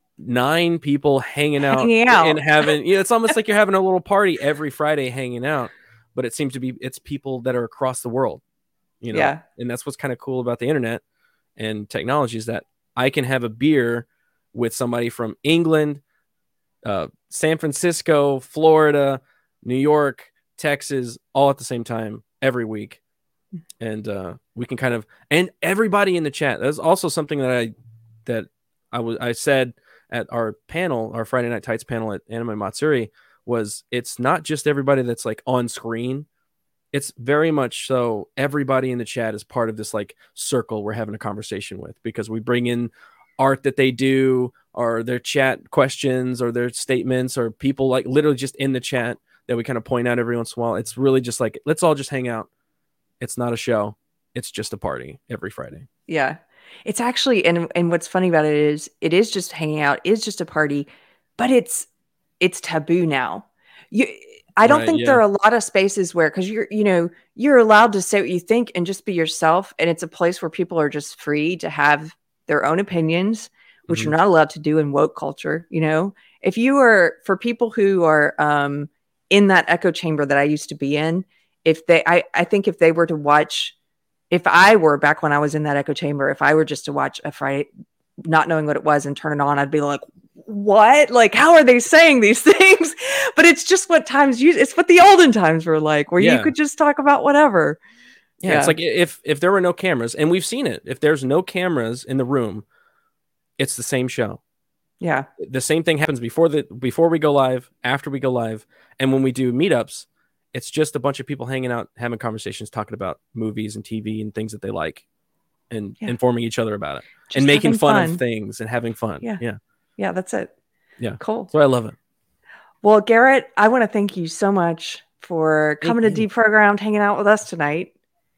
nine people hanging out, hanging out. and having, you know, it's almost like you're having a little party every Friday hanging out, but it seems to be, it's people that are across the world, you know, yeah. and that's what's kind of cool about the internet and technology is that I can have a beer with somebody from England, uh, San Francisco, Florida, New York, Texas, all at the same time every week. And uh, we can kind of, and everybody in the chat. That's also something that I, that I was, I said at our panel, our Friday Night Tights panel at Anime Matsuri, was it's not just everybody that's like on screen. It's very much so everybody in the chat is part of this like circle we're having a conversation with, because we bring in art that they do or their chat questions or their statements or people like literally just in the chat that we kind of point out every once in a while. It's really just like, let's all just hang out. It's not a show. It's just a party every Friday. Yeah. It's actually, and and what's funny about it is it is just hanging out, is just a party, but it's it's taboo now. You I don't Right, think yeah. there are a lot of spaces where, because you're, you know, you're allowed to say what you think and just be yourself. And it's a place where people are just free to have their own opinions, which Mhm. you're not allowed to do in woke culture. You know, if you are, for people who are um, in that echo chamber that I used to be in, if they, I, I think if they were to watch, if I were back when I was in that echo chamber, if I were just to watch a Friday, not knowing what it was and turn it on, I'd be like, what? Like, how are they saying these things? But it's just what times you, it's what the olden times were like, where Yeah. you could just talk about whatever. Yeah, Yeah. it's like if if there were no cameras, and we've seen it, if there's no cameras in the room, it's the same show. Yeah. The same thing happens before the before we go live, after we go live, and when we do meetups, it's just a bunch of people hanging out, having conversations, talking about movies and T V and things that they like, and Yeah. informing each other about it, Just and making fun, fun of things and having fun. Yeah. yeah, Yeah. That's it. yeah. Cool. So I love it. Well, Garrett, I want to thank you so much for coming Thank to you. Deprogrammed, hanging out with us tonight.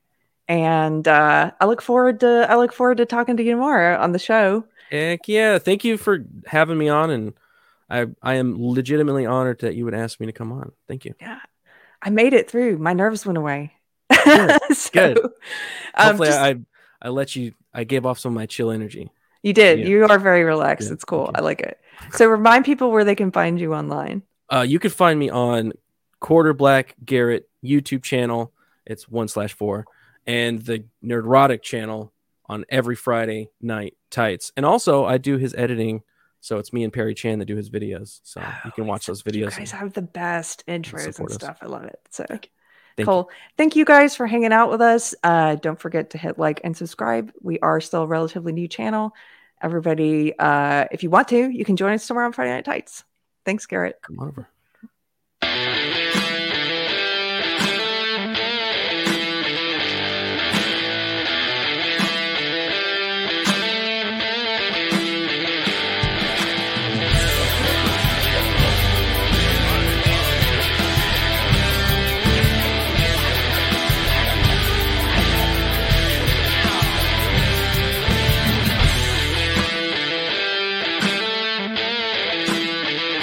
And uh, I look forward to I look forward to talking to you more on the show. Heck yeah! Thank you for having me on, and I I am legitimately honored that you would ask me to come on. Thank you. Yeah, I made it through. My nerves went away. Good. so, Good. Um, Hopefully, just, I I let you. I gave off some of my chill energy. you did. Yeah. You are very relaxed. Yeah, It's cool. thank I you. like it. So remind people where they can find you online. Uh, you can find me on Quarter Black Garrett YouTube channel. It's one slash four, and the Nerdrotic channel on every Friday night tights. And also, I do his editing, so it's me and Perry Chan that do his videos. So Oh, you can watch those videos. You guys have the best intros and support us. stuff. I love it. So Thank you. Thank cool. you. Thank you guys for hanging out with us. Uh, don't forget to hit like and subscribe. We are still a relatively new channel. Everybody, uh, if you want to, you can join us tomorrow on Friday Night Tights. Thanks, Garrett. Come on over.